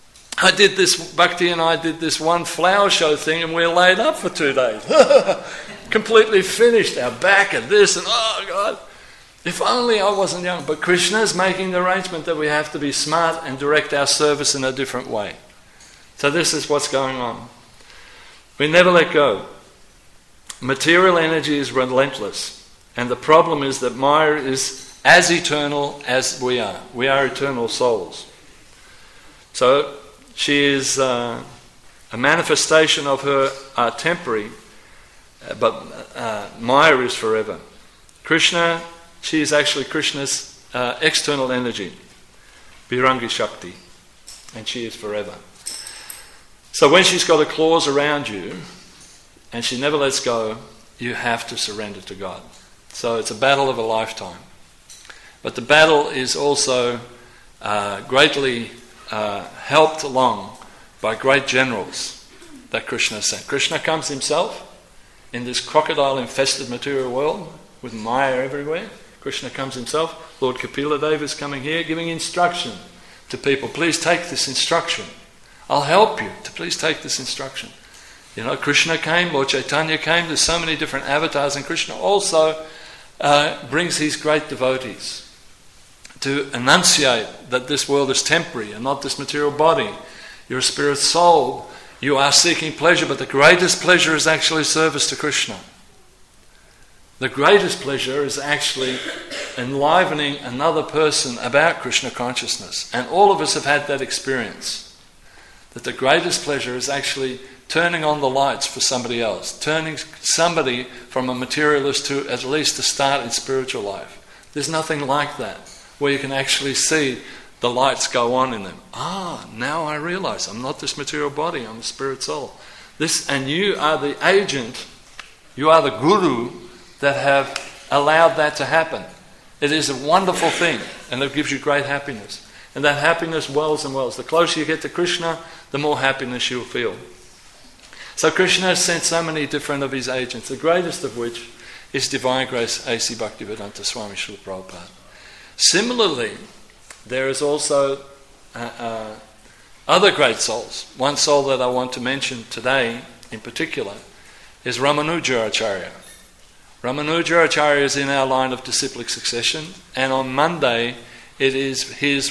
Bhakti and I did this one flower show thing, and we were laid up for 2 days. Completely finished, our back and this, and oh God, if only I wasn't young. But Krishna is making the arrangement that we have to be smart and direct our service in a different way. So this is what's going on. We never let go. Material energy is relentless, and the problem is that Maya is as eternal as we are. We are eternal souls. So she is a manifestation of her temporary, but Maya is forever. Krishna, she is actually Krishna's external energy, Virangi Shakti, and she is forever. So when she's got a clause around you, and she never lets go, you have to surrender to God. So it's a battle of a lifetime. But the battle is also greatly helped along by great generals that Krishna sent. Krishna comes himself in this crocodile-infested material world with Maya everywhere. Krishna comes himself. Lord Kapila Deva is coming here giving instruction to people. Please take this instruction. I'll help you to please take this instruction. Krishna came, Lord Chaitanya came. There's so many different avatars, and Krishna also brings his great devotees to enunciate that this world is temporary and not this material body. You're a spirit soul. You are seeking pleasure, but the greatest pleasure is actually service to Krishna. The greatest pleasure is actually enlivening another person about Krishna consciousness. And all of us have had that experience. That the greatest pleasure is actually turning on the lights for somebody else. Turning somebody from a materialist to at least a start in spiritual life. There's nothing like that, where you can actually see the lights go on in them. Now I realize I'm not this material body, I'm a spirit soul. And you are the agent, you are the guru that have allowed that to happen. It is a wonderful thing, and it gives you great happiness. And that happiness wells and wells. The closer you get to Krishna, the more happiness you'll feel. So Krishna has sent so many different of his agents, the greatest of which is Divine Grace A.C. Bhaktivedanta Swami Srila Prabhupada. Similarly, there is also other great souls. One soul that I want to mention today in particular is Ramanujacharya. Ramanujacharya is in our line of disciplic succession, and on Monday it is his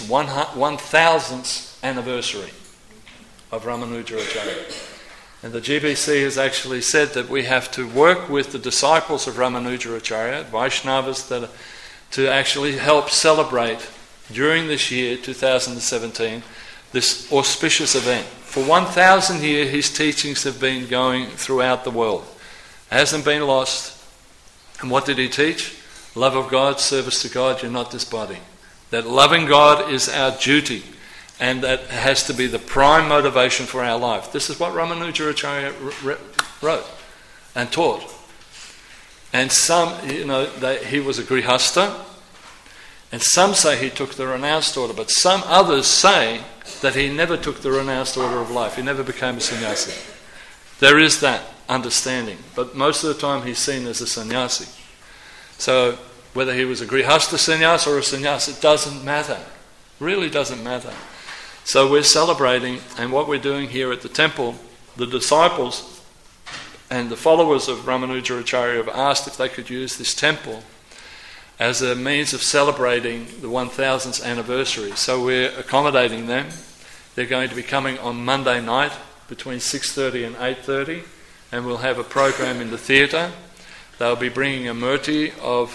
1000th anniversary of Ramanujacharya. And the GBC has actually said that we have to work with the disciples of Ramanujacharya, Vaishnavas, to actually help celebrate during this year, 2017, this auspicious event. For 1,000 years, his teachings have been going throughout the world. It hasn't been lost. And what did he teach? Love of God, service to God, you're not this body. That loving God is our duty. And that has to be the prime motivation for our life. This is what Ramanuja Acharya wrote and taught. And some, he was a grihastha, and some say he took the renounced order, but some others say that he never took the renounced order of life. He never became a sannyasi. There is that understanding, but most of the time he's seen as a sannyasi. So whether he was a grihastha sannyas or a sannyas, it doesn't matter. Really doesn't matter. So we're celebrating, and what we're doing here at the temple, the disciples and the followers of Ramanuja Acharya have asked if they could use this temple as a means of celebrating the 1000th anniversary. So we're accommodating them. They're going to be coming on Monday night between 6:30 and 8:30, and we'll have a program in the theatre. They'll be bringing a murti of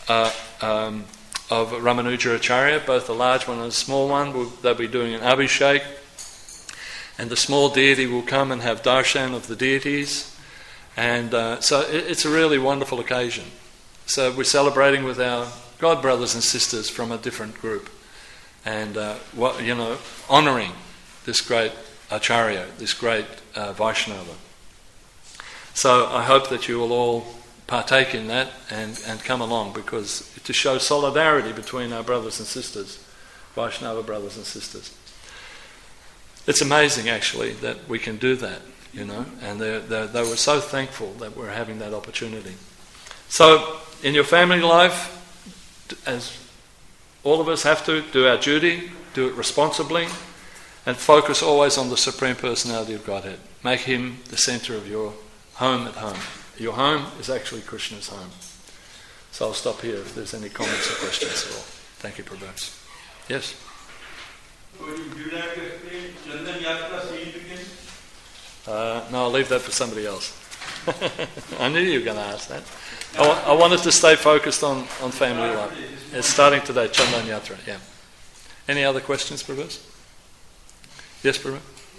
Ramanuja Acharya, both a large one and a small one. They'll be doing an abhishek, and the small deity will come and have darshan of the deities. And so it's a really wonderful occasion. So we're celebrating with our God brothers and sisters from a different group, and honouring this great Acharya, this great Vaishnava. So I hope that you will all partake in that and come along, because to show solidarity between our brothers and sisters, Vaishnava brothers and sisters. It's amazing actually that we can do that, and they were so thankful that we're having that opportunity. So in your family life, as all of us have to, do our duty, do it responsibly, and focus always on the Supreme Personality of Godhead. Make him the centre of your home at home. Your home is actually Krishna's home. So I'll stop here if there's any comments or questions at all. Thank you, Prabhu. Yes? Would you like to explain Chandan Yatra scene again? No, I'll leave that for somebody else. I knew you were going to ask that. I wanted to stay focused on family life. It's starting today, Chandan Yatra, yeah. Any other questions, Prabhu? Yes, Prabhu?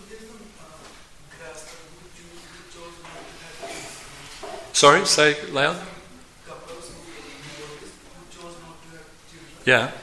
Sorry, say loud. Yeah.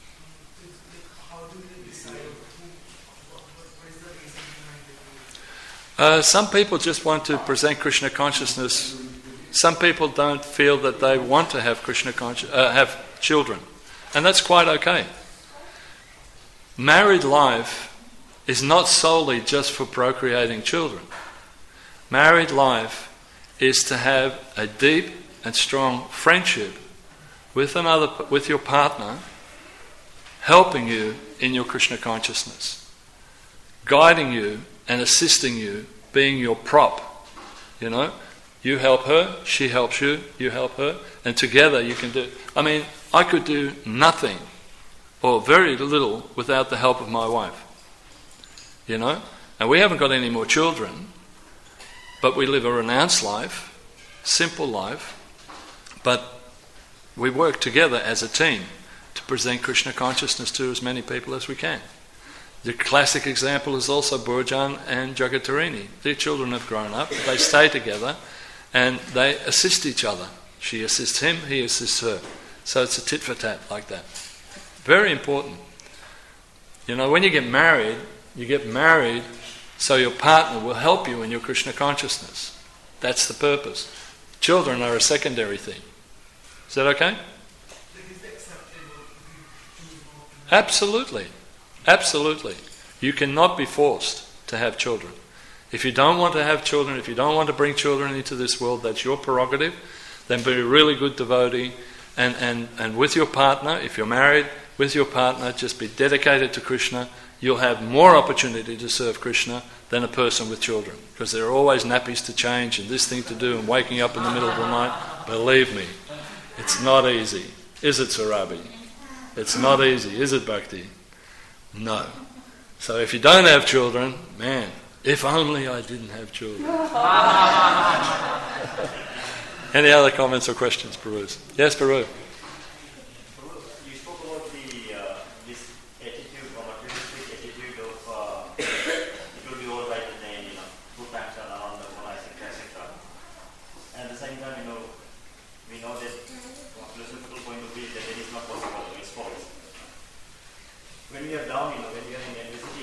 Some people just want to present Krishna consciousness. Some people don't feel that they want to have have children, and that's quite okay. Married life is not solely just for procreating children. Married life is to have a deep and strong friendship with your partner, helping you in your Krishna consciousness, guiding you and assisting you, being your prop. You help her, she helps you, you help her, and together you can do. I could do nothing or very little without the help of my wife. And we haven't got any more children, but we live a renounced life, simple life, but we work together as a team to present Krishna consciousness to as many people as we can. The classic example is also Burjan and Jagatarini. Their children have grown up, they stay together, and they assist each other. She assists him, he assists her. So it's a tit for tat like that. Very important. When you get married so your partner will help you in your Krishna consciousness. That's the purpose. Children are a secondary thing. Is that okay? Absolutely. Absolutely. You cannot be forced to have children. If you don't want to have children, if you don't want to bring children into this world, that's your prerogative. Then be a really good devotee, and with your partner, if you're married, with your partner, just be dedicated to Krishna. You'll have more opportunity to serve Krishna than a person with children, because there are always nappies to change and this thing to do and waking up in the middle of the night. Believe me, it's not easy. Is it, Surabi? It's not easy. Is it, Bhakti? No. So if you don't have children, man, if only I didn't have children. Any other comments or questions, Peru? Yes, Peru. You spoke about this attitude or materialistic attitude of it will be all right and then two times around the world, etc. And at the same time, we know that from a philosophical point of view that it is not possible. It's false. When we are down, when we are in adversity,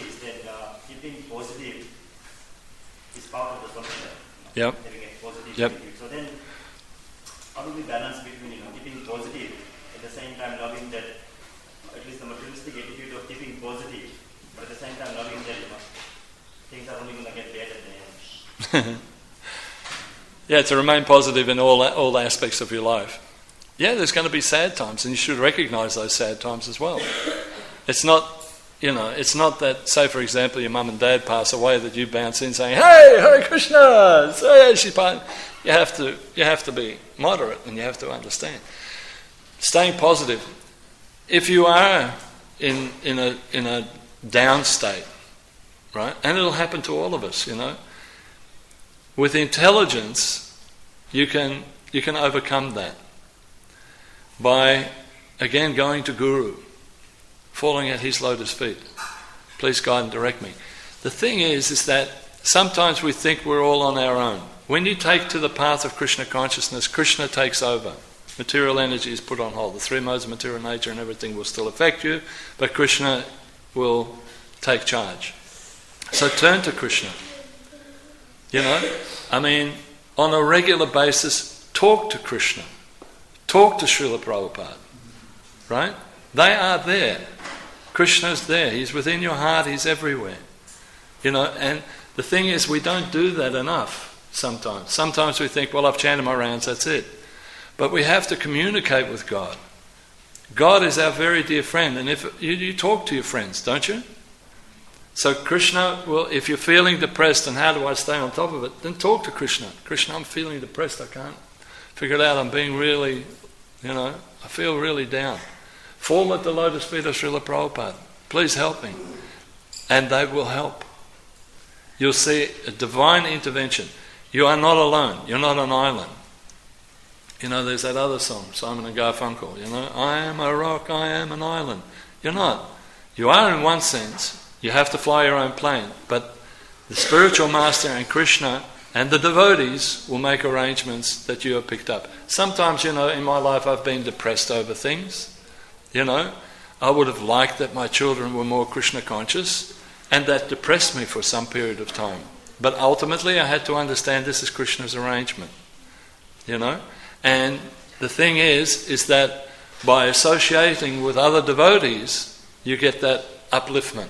keeping positive is part of the solution. Yep. Having a positive Yep. attitude. So then, how do we balance between keeping positive at the same time loving that, at least the materialistic attitude of keeping positive, but at the same time loving that things are only going to get better at the end. Yeah, to remain positive in all aspects of your life. Yeah, there's going to be sad times, and you should recognise those sad times as well. It's not, it's not that, say for example, your mum and dad pass away that you bounce in saying, "Hey, Hare Krishna!" You have to be moderate, and you have to understand. Staying positive. If you are in a down state, right, and it'll happen to all of us, with intelligence, you can overcome that by, again, going to Guru, falling at his lotus feet. Please guide and direct me. The thing is that sometimes we think we're all on our own. When you take to the path of Krishna consciousness, Krishna takes over. Material energy is put on hold. The three modes of material nature and everything will still affect you, but Krishna will take charge. So turn to Krishna. On a regular basis, talk to Krishna. Talk to Srila Prabhupada. Right? They are there. Krishna's there. He's within your heart. He's everywhere. And the thing is, we don't do that enough sometimes. Sometimes we think, well, I've chanted my rounds, that's it. But we have to communicate with God. God is our very dear friend. And if you talk to your friends, don't you? So Krishna will, if you're feeling depressed and how do I stay on top of it, then talk to Krishna. Krishna, I'm feeling depressed, I can't figure it out, I'm being really, I feel really down. Fall at the lotus feet of Srila Prabhupada. Please help me. And they will help. You'll see a divine intervention. You are not alone. You're not an island. There's that other song, Simon and Garfunkel, I am a rock, I am an island. You're not. You are in one sense. You have to fly your own plane. But the spiritual master and Krishna and the devotees will make arrangements that you are picked up. Sometimes, in my life I've been depressed over things. I would have liked that my children were more Krishna conscious, and that depressed me for some period of time. But ultimately I had to understand this is Krishna's arrangement. And the thing is that by associating with other devotees, you get that upliftment.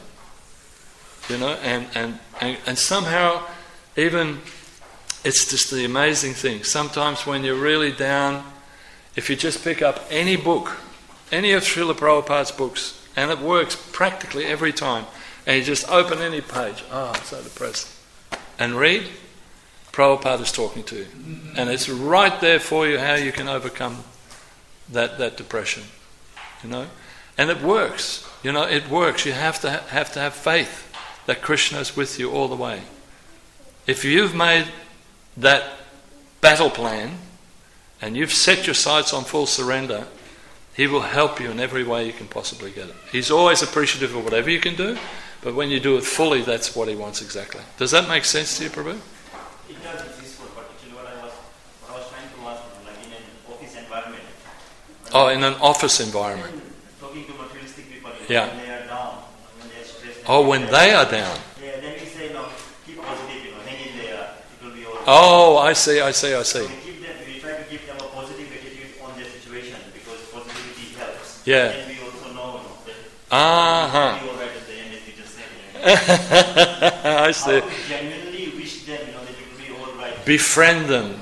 And somehow, even, it's just the amazing thing. Sometimes when you're really down, if you just pick up any book, any of Srila Prabhupada's books, and it works practically every time, and you just open any page, I'm so depressed, and read, Prabhupada is talking to you. And it's right there for you how you can overcome that depression. And it works. It works. You have to have faith that Krishna is with you all the way. If you've made that battle plan and you've set your sights on full surrender, he will help you in every way you can possibly get it. He's always appreciative of whatever you can do, but when you do it fully, that's what he wants exactly. Does that make sense to you, Prabhu? It does exist, but actually what I was trying to ask, like in an office environment. Oh, in an office environment. Talking to materialistic people, Yeah. when they are down, when they are stressed. Oh, when they are down. Yeah, then we say, keep positive, hang in there, it will be all right. Oh, I see. So we try to give them a positive attitude on their situation, because positivity helps. Yeah. And we also know that Uh-huh. it will be all right at the end, as you just said. I see. How to genuinely wish them, that it will be all right. Befriend them.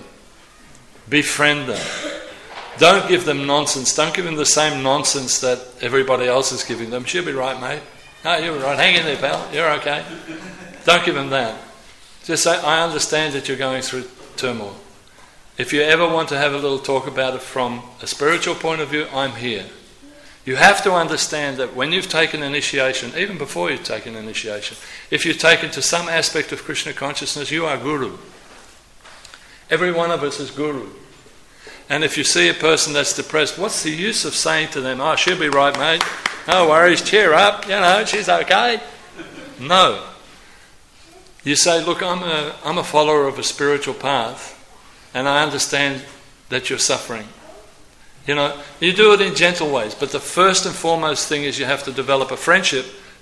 Don't give them nonsense. Don't give them the same nonsense that everybody else is giving them. She'll be right, mate. No, you're right. Hang in there, pal. You're okay. Don't give them that. Just say, I understand that you're going through turmoil. If you ever want to have a little talk about it from a spiritual point of view, I'm here. You have to understand that when you've taken initiation, even before you've taken initiation, if you've taken to some aspect of Krishna consciousness, you are Guru. Every one of us is Guru. And if you see a person that's depressed, what's the use of saying to them, she'll be right, mate. No worries, cheer up, she's okay. No. You say, look, I'm a follower of a spiritual path, and I understand that you're suffering. You do it in gentle ways, but the first and foremost thing is you have to develop a friendship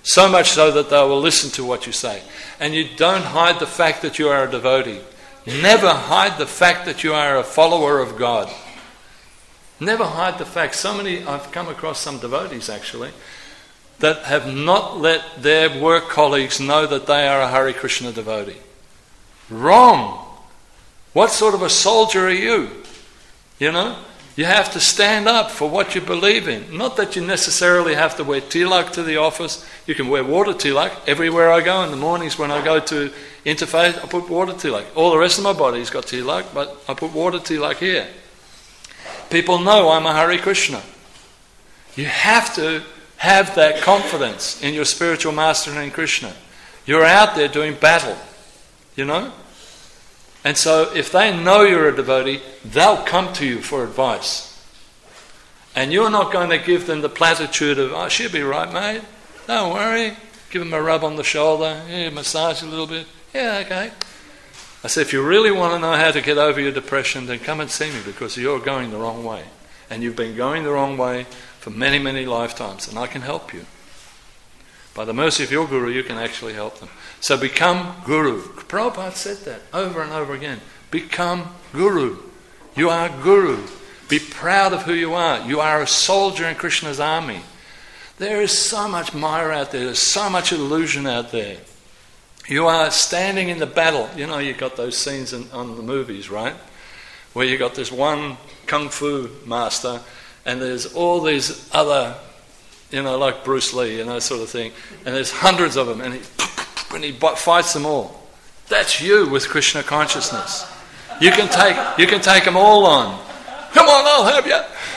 So much so that they will listen to what you say. And you don't hide the fact that you are a devotee. Never hide the fact that you are a follower of God. Never hide the fact. I've come across some devotees actually, that have not let their work colleagues know that they are a Hare Krishna devotee. Wrong. What sort of a soldier are you? You know? You have to stand up for what you believe in. Not that you necessarily have to wear tilak to the office. You can wear water tilak everywhere I go. In the mornings when I go to interfaith, I put water tilak. All the rest of my body's got tilak, but I put water tilak here. People know I'm a Hare Krishna. You have to have that confidence in your spiritual master and in Krishna. You're out there doing battle, you know? And so if they know you're a devotee, they'll come to you for advice. And you're not going to give them the platitude of, oh, she'll be right, mate. Don't worry. Give them a rub on the shoulder. Yeah, massage a little bit. Yeah, okay. I said, if you really want to know how to get over your depression, then come and see me, because you're going the wrong way. And you've been going the wrong way for many, many lifetimes, and I can help you. By the mercy of your Guru, you can actually help them. So become Guru. Prabhupada said that over and over again. Become Guru. You are Guru. Be proud of who you are. You are a soldier in Krishna's army. There is so much mire out there. There's so much illusion out there. You are standing in the battle. You know, you've got those scenes on the movies, right? Where you've got this one kung fu master, and there's all these other, you know, like Bruce Lee, you know, sort of thing. And there's hundreds of them, and he fights them all. That's you with Krishna consciousness. You can take them all on. Come on, I'll help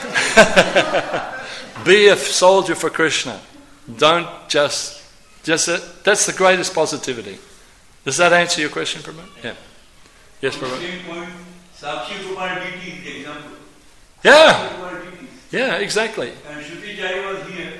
you. Be a soldier for Krishna. Don't just that's the greatest positivity. Does that answer your question, Prabhu? Yeah. Yes, Prabhu. Same point, Sakshi Gopal DT is the example. Yeah. Yeah, exactly. And Shruti Jai was here.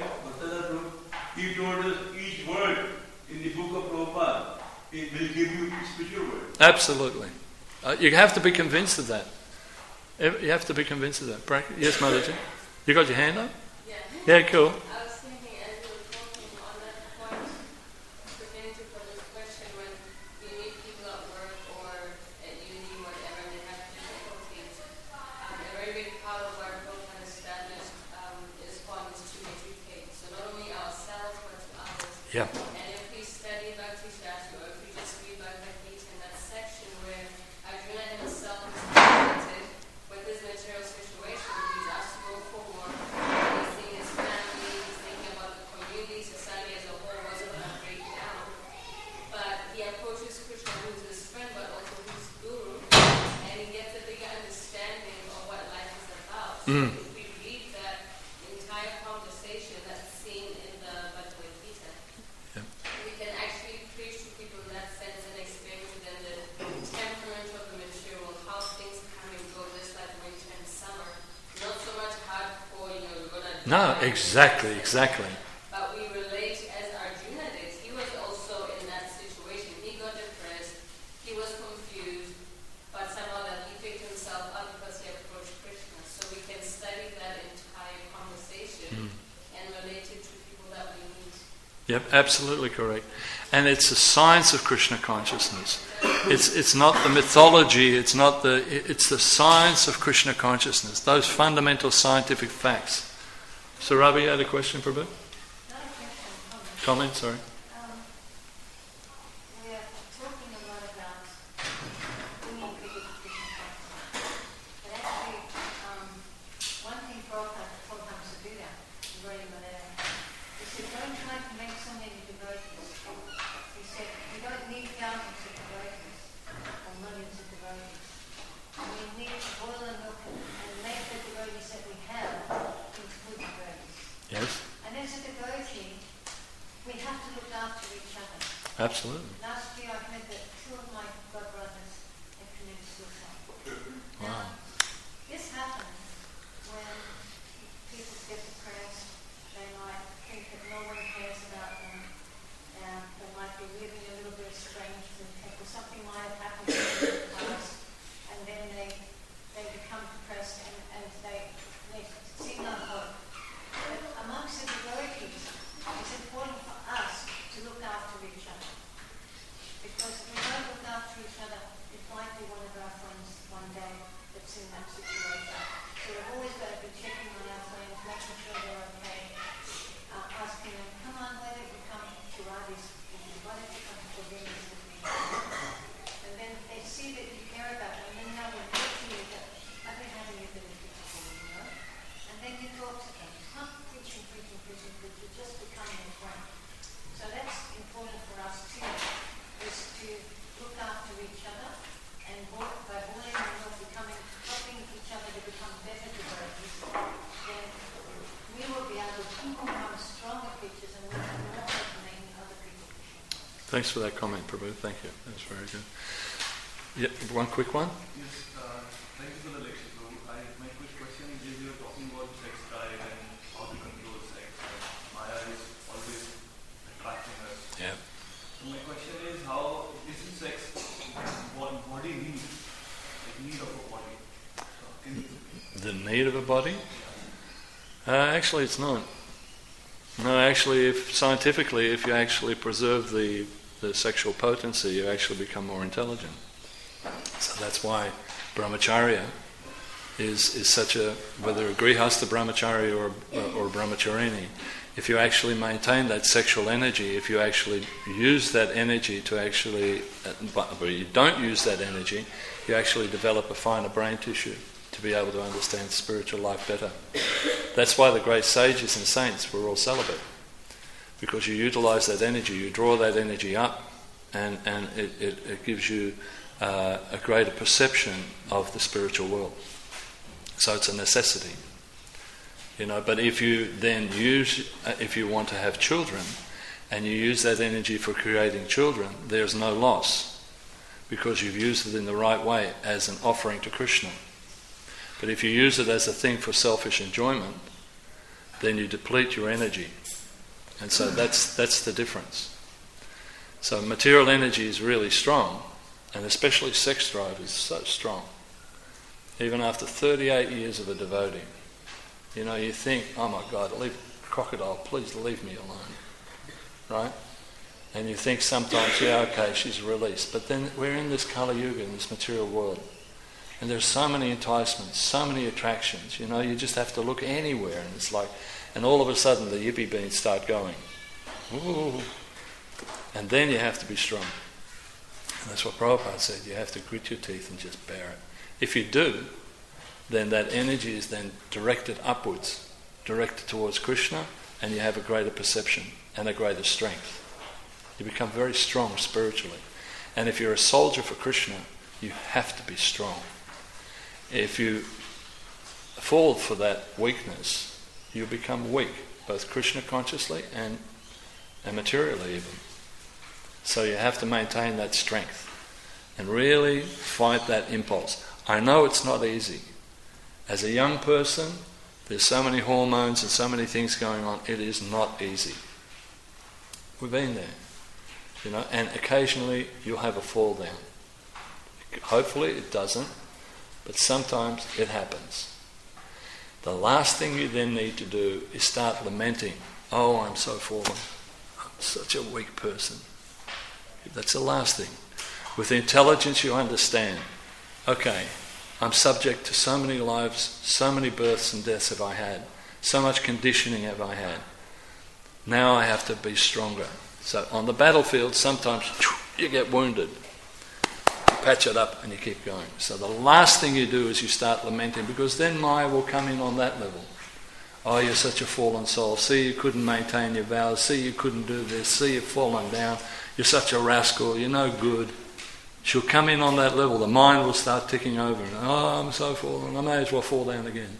He told us each word in the book of Prabhupada, it will give you spiritual word. Absolutely. You have to be convinced of that. You have to be convinced of that. Yes, Motherji? You got your hand up? Yeah. Yeah, cool. I was thinking as you were talking on that point, pertaining to this question, when you meet people at work or at uni, whatever, and they have difficulties, a very big part of our Prabhupada established is funds to educate. So not only ourselves, but to others. Yeah. And if we study Bhakti Shastra, or if we just read Bhagavad Gita in that section where Arjuna himself is confronted with his material situation, he's asked to go for more. He's seeing his family, he's thinking about the community, society as a whole wasn't going to break down. But he approaches Krishna, who's his friend, but also his guru, and he gets a bigger understanding of what life is about. So if we read that entire conversation that's seen in the Bhagavad Gita, we can actually preach to people in that sense and explain to them the temperament of the material, how things come and go, just like winter and summer. Not so much hardcore, we're going to No, exactly. But we relate as Arjuna did. He was also in that situation. He got depressed, he was confused, but somehow that he picked himself up because he approached Krishna. So we can study that entire conversation and relate it to people that we meet. Yep, absolutely correct. And it's a science of Krishna consciousness. It's not the mythology, it's the science of Krishna consciousness, those fundamental scientific facts. So Ravi, you had a question, Prabhu? Not a question, Comment, sorry. we are talking a lot about bringing people to Krishna consciousness. But actually, one thing Prabhupada told us to do that, very Malaya, he said, don't try to make so many devotees. He said, you don't need thousands of devotees or millions of devotees. We need to boil the milk and make the devotees that we have into good devotees. Yes, And as a devotee, we have to look after each other. absolutely. Last year I heard that 2 of my godbrothers had committed suicide. Wow. This happens when people get depressed, they might think that no one cares about them, and they might be living a little bit estranged from the temple. Something might have happened to them in the past, and then they become depressed and they see no hope. But amongst the devotees, it's important for us that's in that situation. So we've always got to be checking on our friends, making sure they're okay, asking them, come on, why don't you come to Addis with me? Why don't you come to Venus with me? And then they see that you care about them, and then now when they to you that I've been having a bit of difficulty, you know? And then you talk to them. It's not preaching, but you're just becoming a friend. So that's important for us too, is to look after each other, and by bullying and not helping each other to become better devotees, then we will be able to become stronger creatures, and we can more make other people. Thanks for that comment, Prabhu. Thank you. That's very good. Yeah, one quick one. Yes, thank you for the lecture, Prabhu. My quick question is, you're talking about sex drive and how to control sex. Maya is always attracting us. Yeah. So my question is, how isn't sex what body needs? Like need of a body. So can you The need of a body? Actually, it's not. No, actually, scientifically, if you actually preserve the sexual potency, you actually become more intelligent. So that's why brahmacharya is such a, whether a grihastha brahmachari or brahmacharini, if you actually maintain that sexual energy, if you actually use that energy to actually, but you don't use that energy, you actually develop a finer brain tissue to be able to understand spiritual life better. That's why the great sages and saints were all celibate, because you utilize that energy, you draw that energy up, and it gives you a greater perception of the spiritual world. So it's a necessity. But if you then if you want to have children, and you use that energy for creating children, there's no loss, because you've used it in the right way as an offering to Krishna. But if you use it as a thing for selfish enjoyment, then you deplete your energy. And so that's the difference. So material energy is really strong, and especially sex drive is so strong. Even after 38 years of a devotee, you think, oh my God, crocodile, please leave me alone, right? And you think sometimes, yeah, okay, she's released. But then we're in this Kali Yuga, in this material world, and there's so many enticements, so many attractions. You just have to look anywhere, and it's like, and all of a sudden the yippee beans start going. Ooh. And then you have to be strong. And that's what Prabhupada said, you have to grit your teeth and just bear it. If you do, then that energy is then directed upwards, directed towards Krishna, and you have a greater perception and a greater strength. You become very strong spiritually. And if you're a soldier for Krishna, you have to be strong. If you fall for that weakness, you become weak, both Krishna consciously and materially even. So you have to maintain that strength and really fight that impulse. I know it's not easy. As a young person, there's so many hormones and so many things going on, it is not easy. We've been there, and occasionally you'll have a fall down. Hopefully it doesn't, but sometimes it happens. The last thing you then need to do is start lamenting, oh, I'm so fallen, I'm such a weak person. That's the last thing. With intelligence you understand, okay, I'm subject to so many lives, so many births and deaths have I had, so much conditioning have I had. Now I have to be stronger. So on the battlefield, sometimes you get wounded. You patch it up and you keep going. So the last thing you do is you start lamenting, because then Maya will come in on that level. Oh, you're such a fallen soul. See, you couldn't maintain your vows. See, you couldn't do this. See, you've fallen down. You're such a rascal. You're no good. She'll come in on that level. The mind will start ticking over. Oh, I'm so fallen. I may as well fall down again.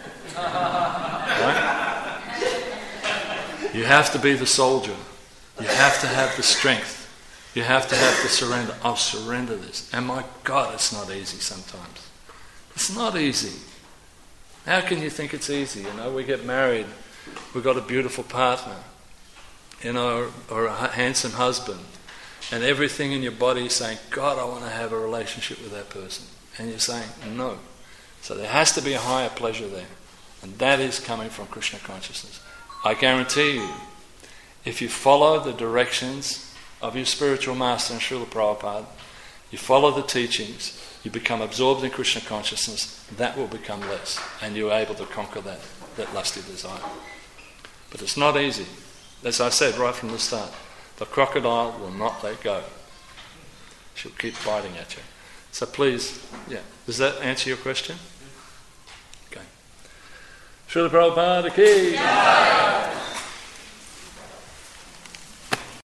Right? You have to be the soldier. You have to have the strength. You have to have the surrender. I'll surrender this. And my God, it's not easy sometimes. It's not easy. How can you think it's easy? We get married. We've got a beautiful partner. Or a handsome husband. And everything in your body is saying, God, I want to have a relationship with that person. And you're saying, no. So there has to be a higher pleasure there. And that is coming from Krishna consciousness. I guarantee you, if you follow the directions of your spiritual master and Srila Prabhupada, you follow the teachings, you become absorbed in Krishna consciousness, that will become less, and you're able to conquer that lusty desire. But it's not easy. As I said right from the start, the crocodile will not let go. She'll keep biting at you. So please, does that answer your question? Okay. Srila Prabhupada ki.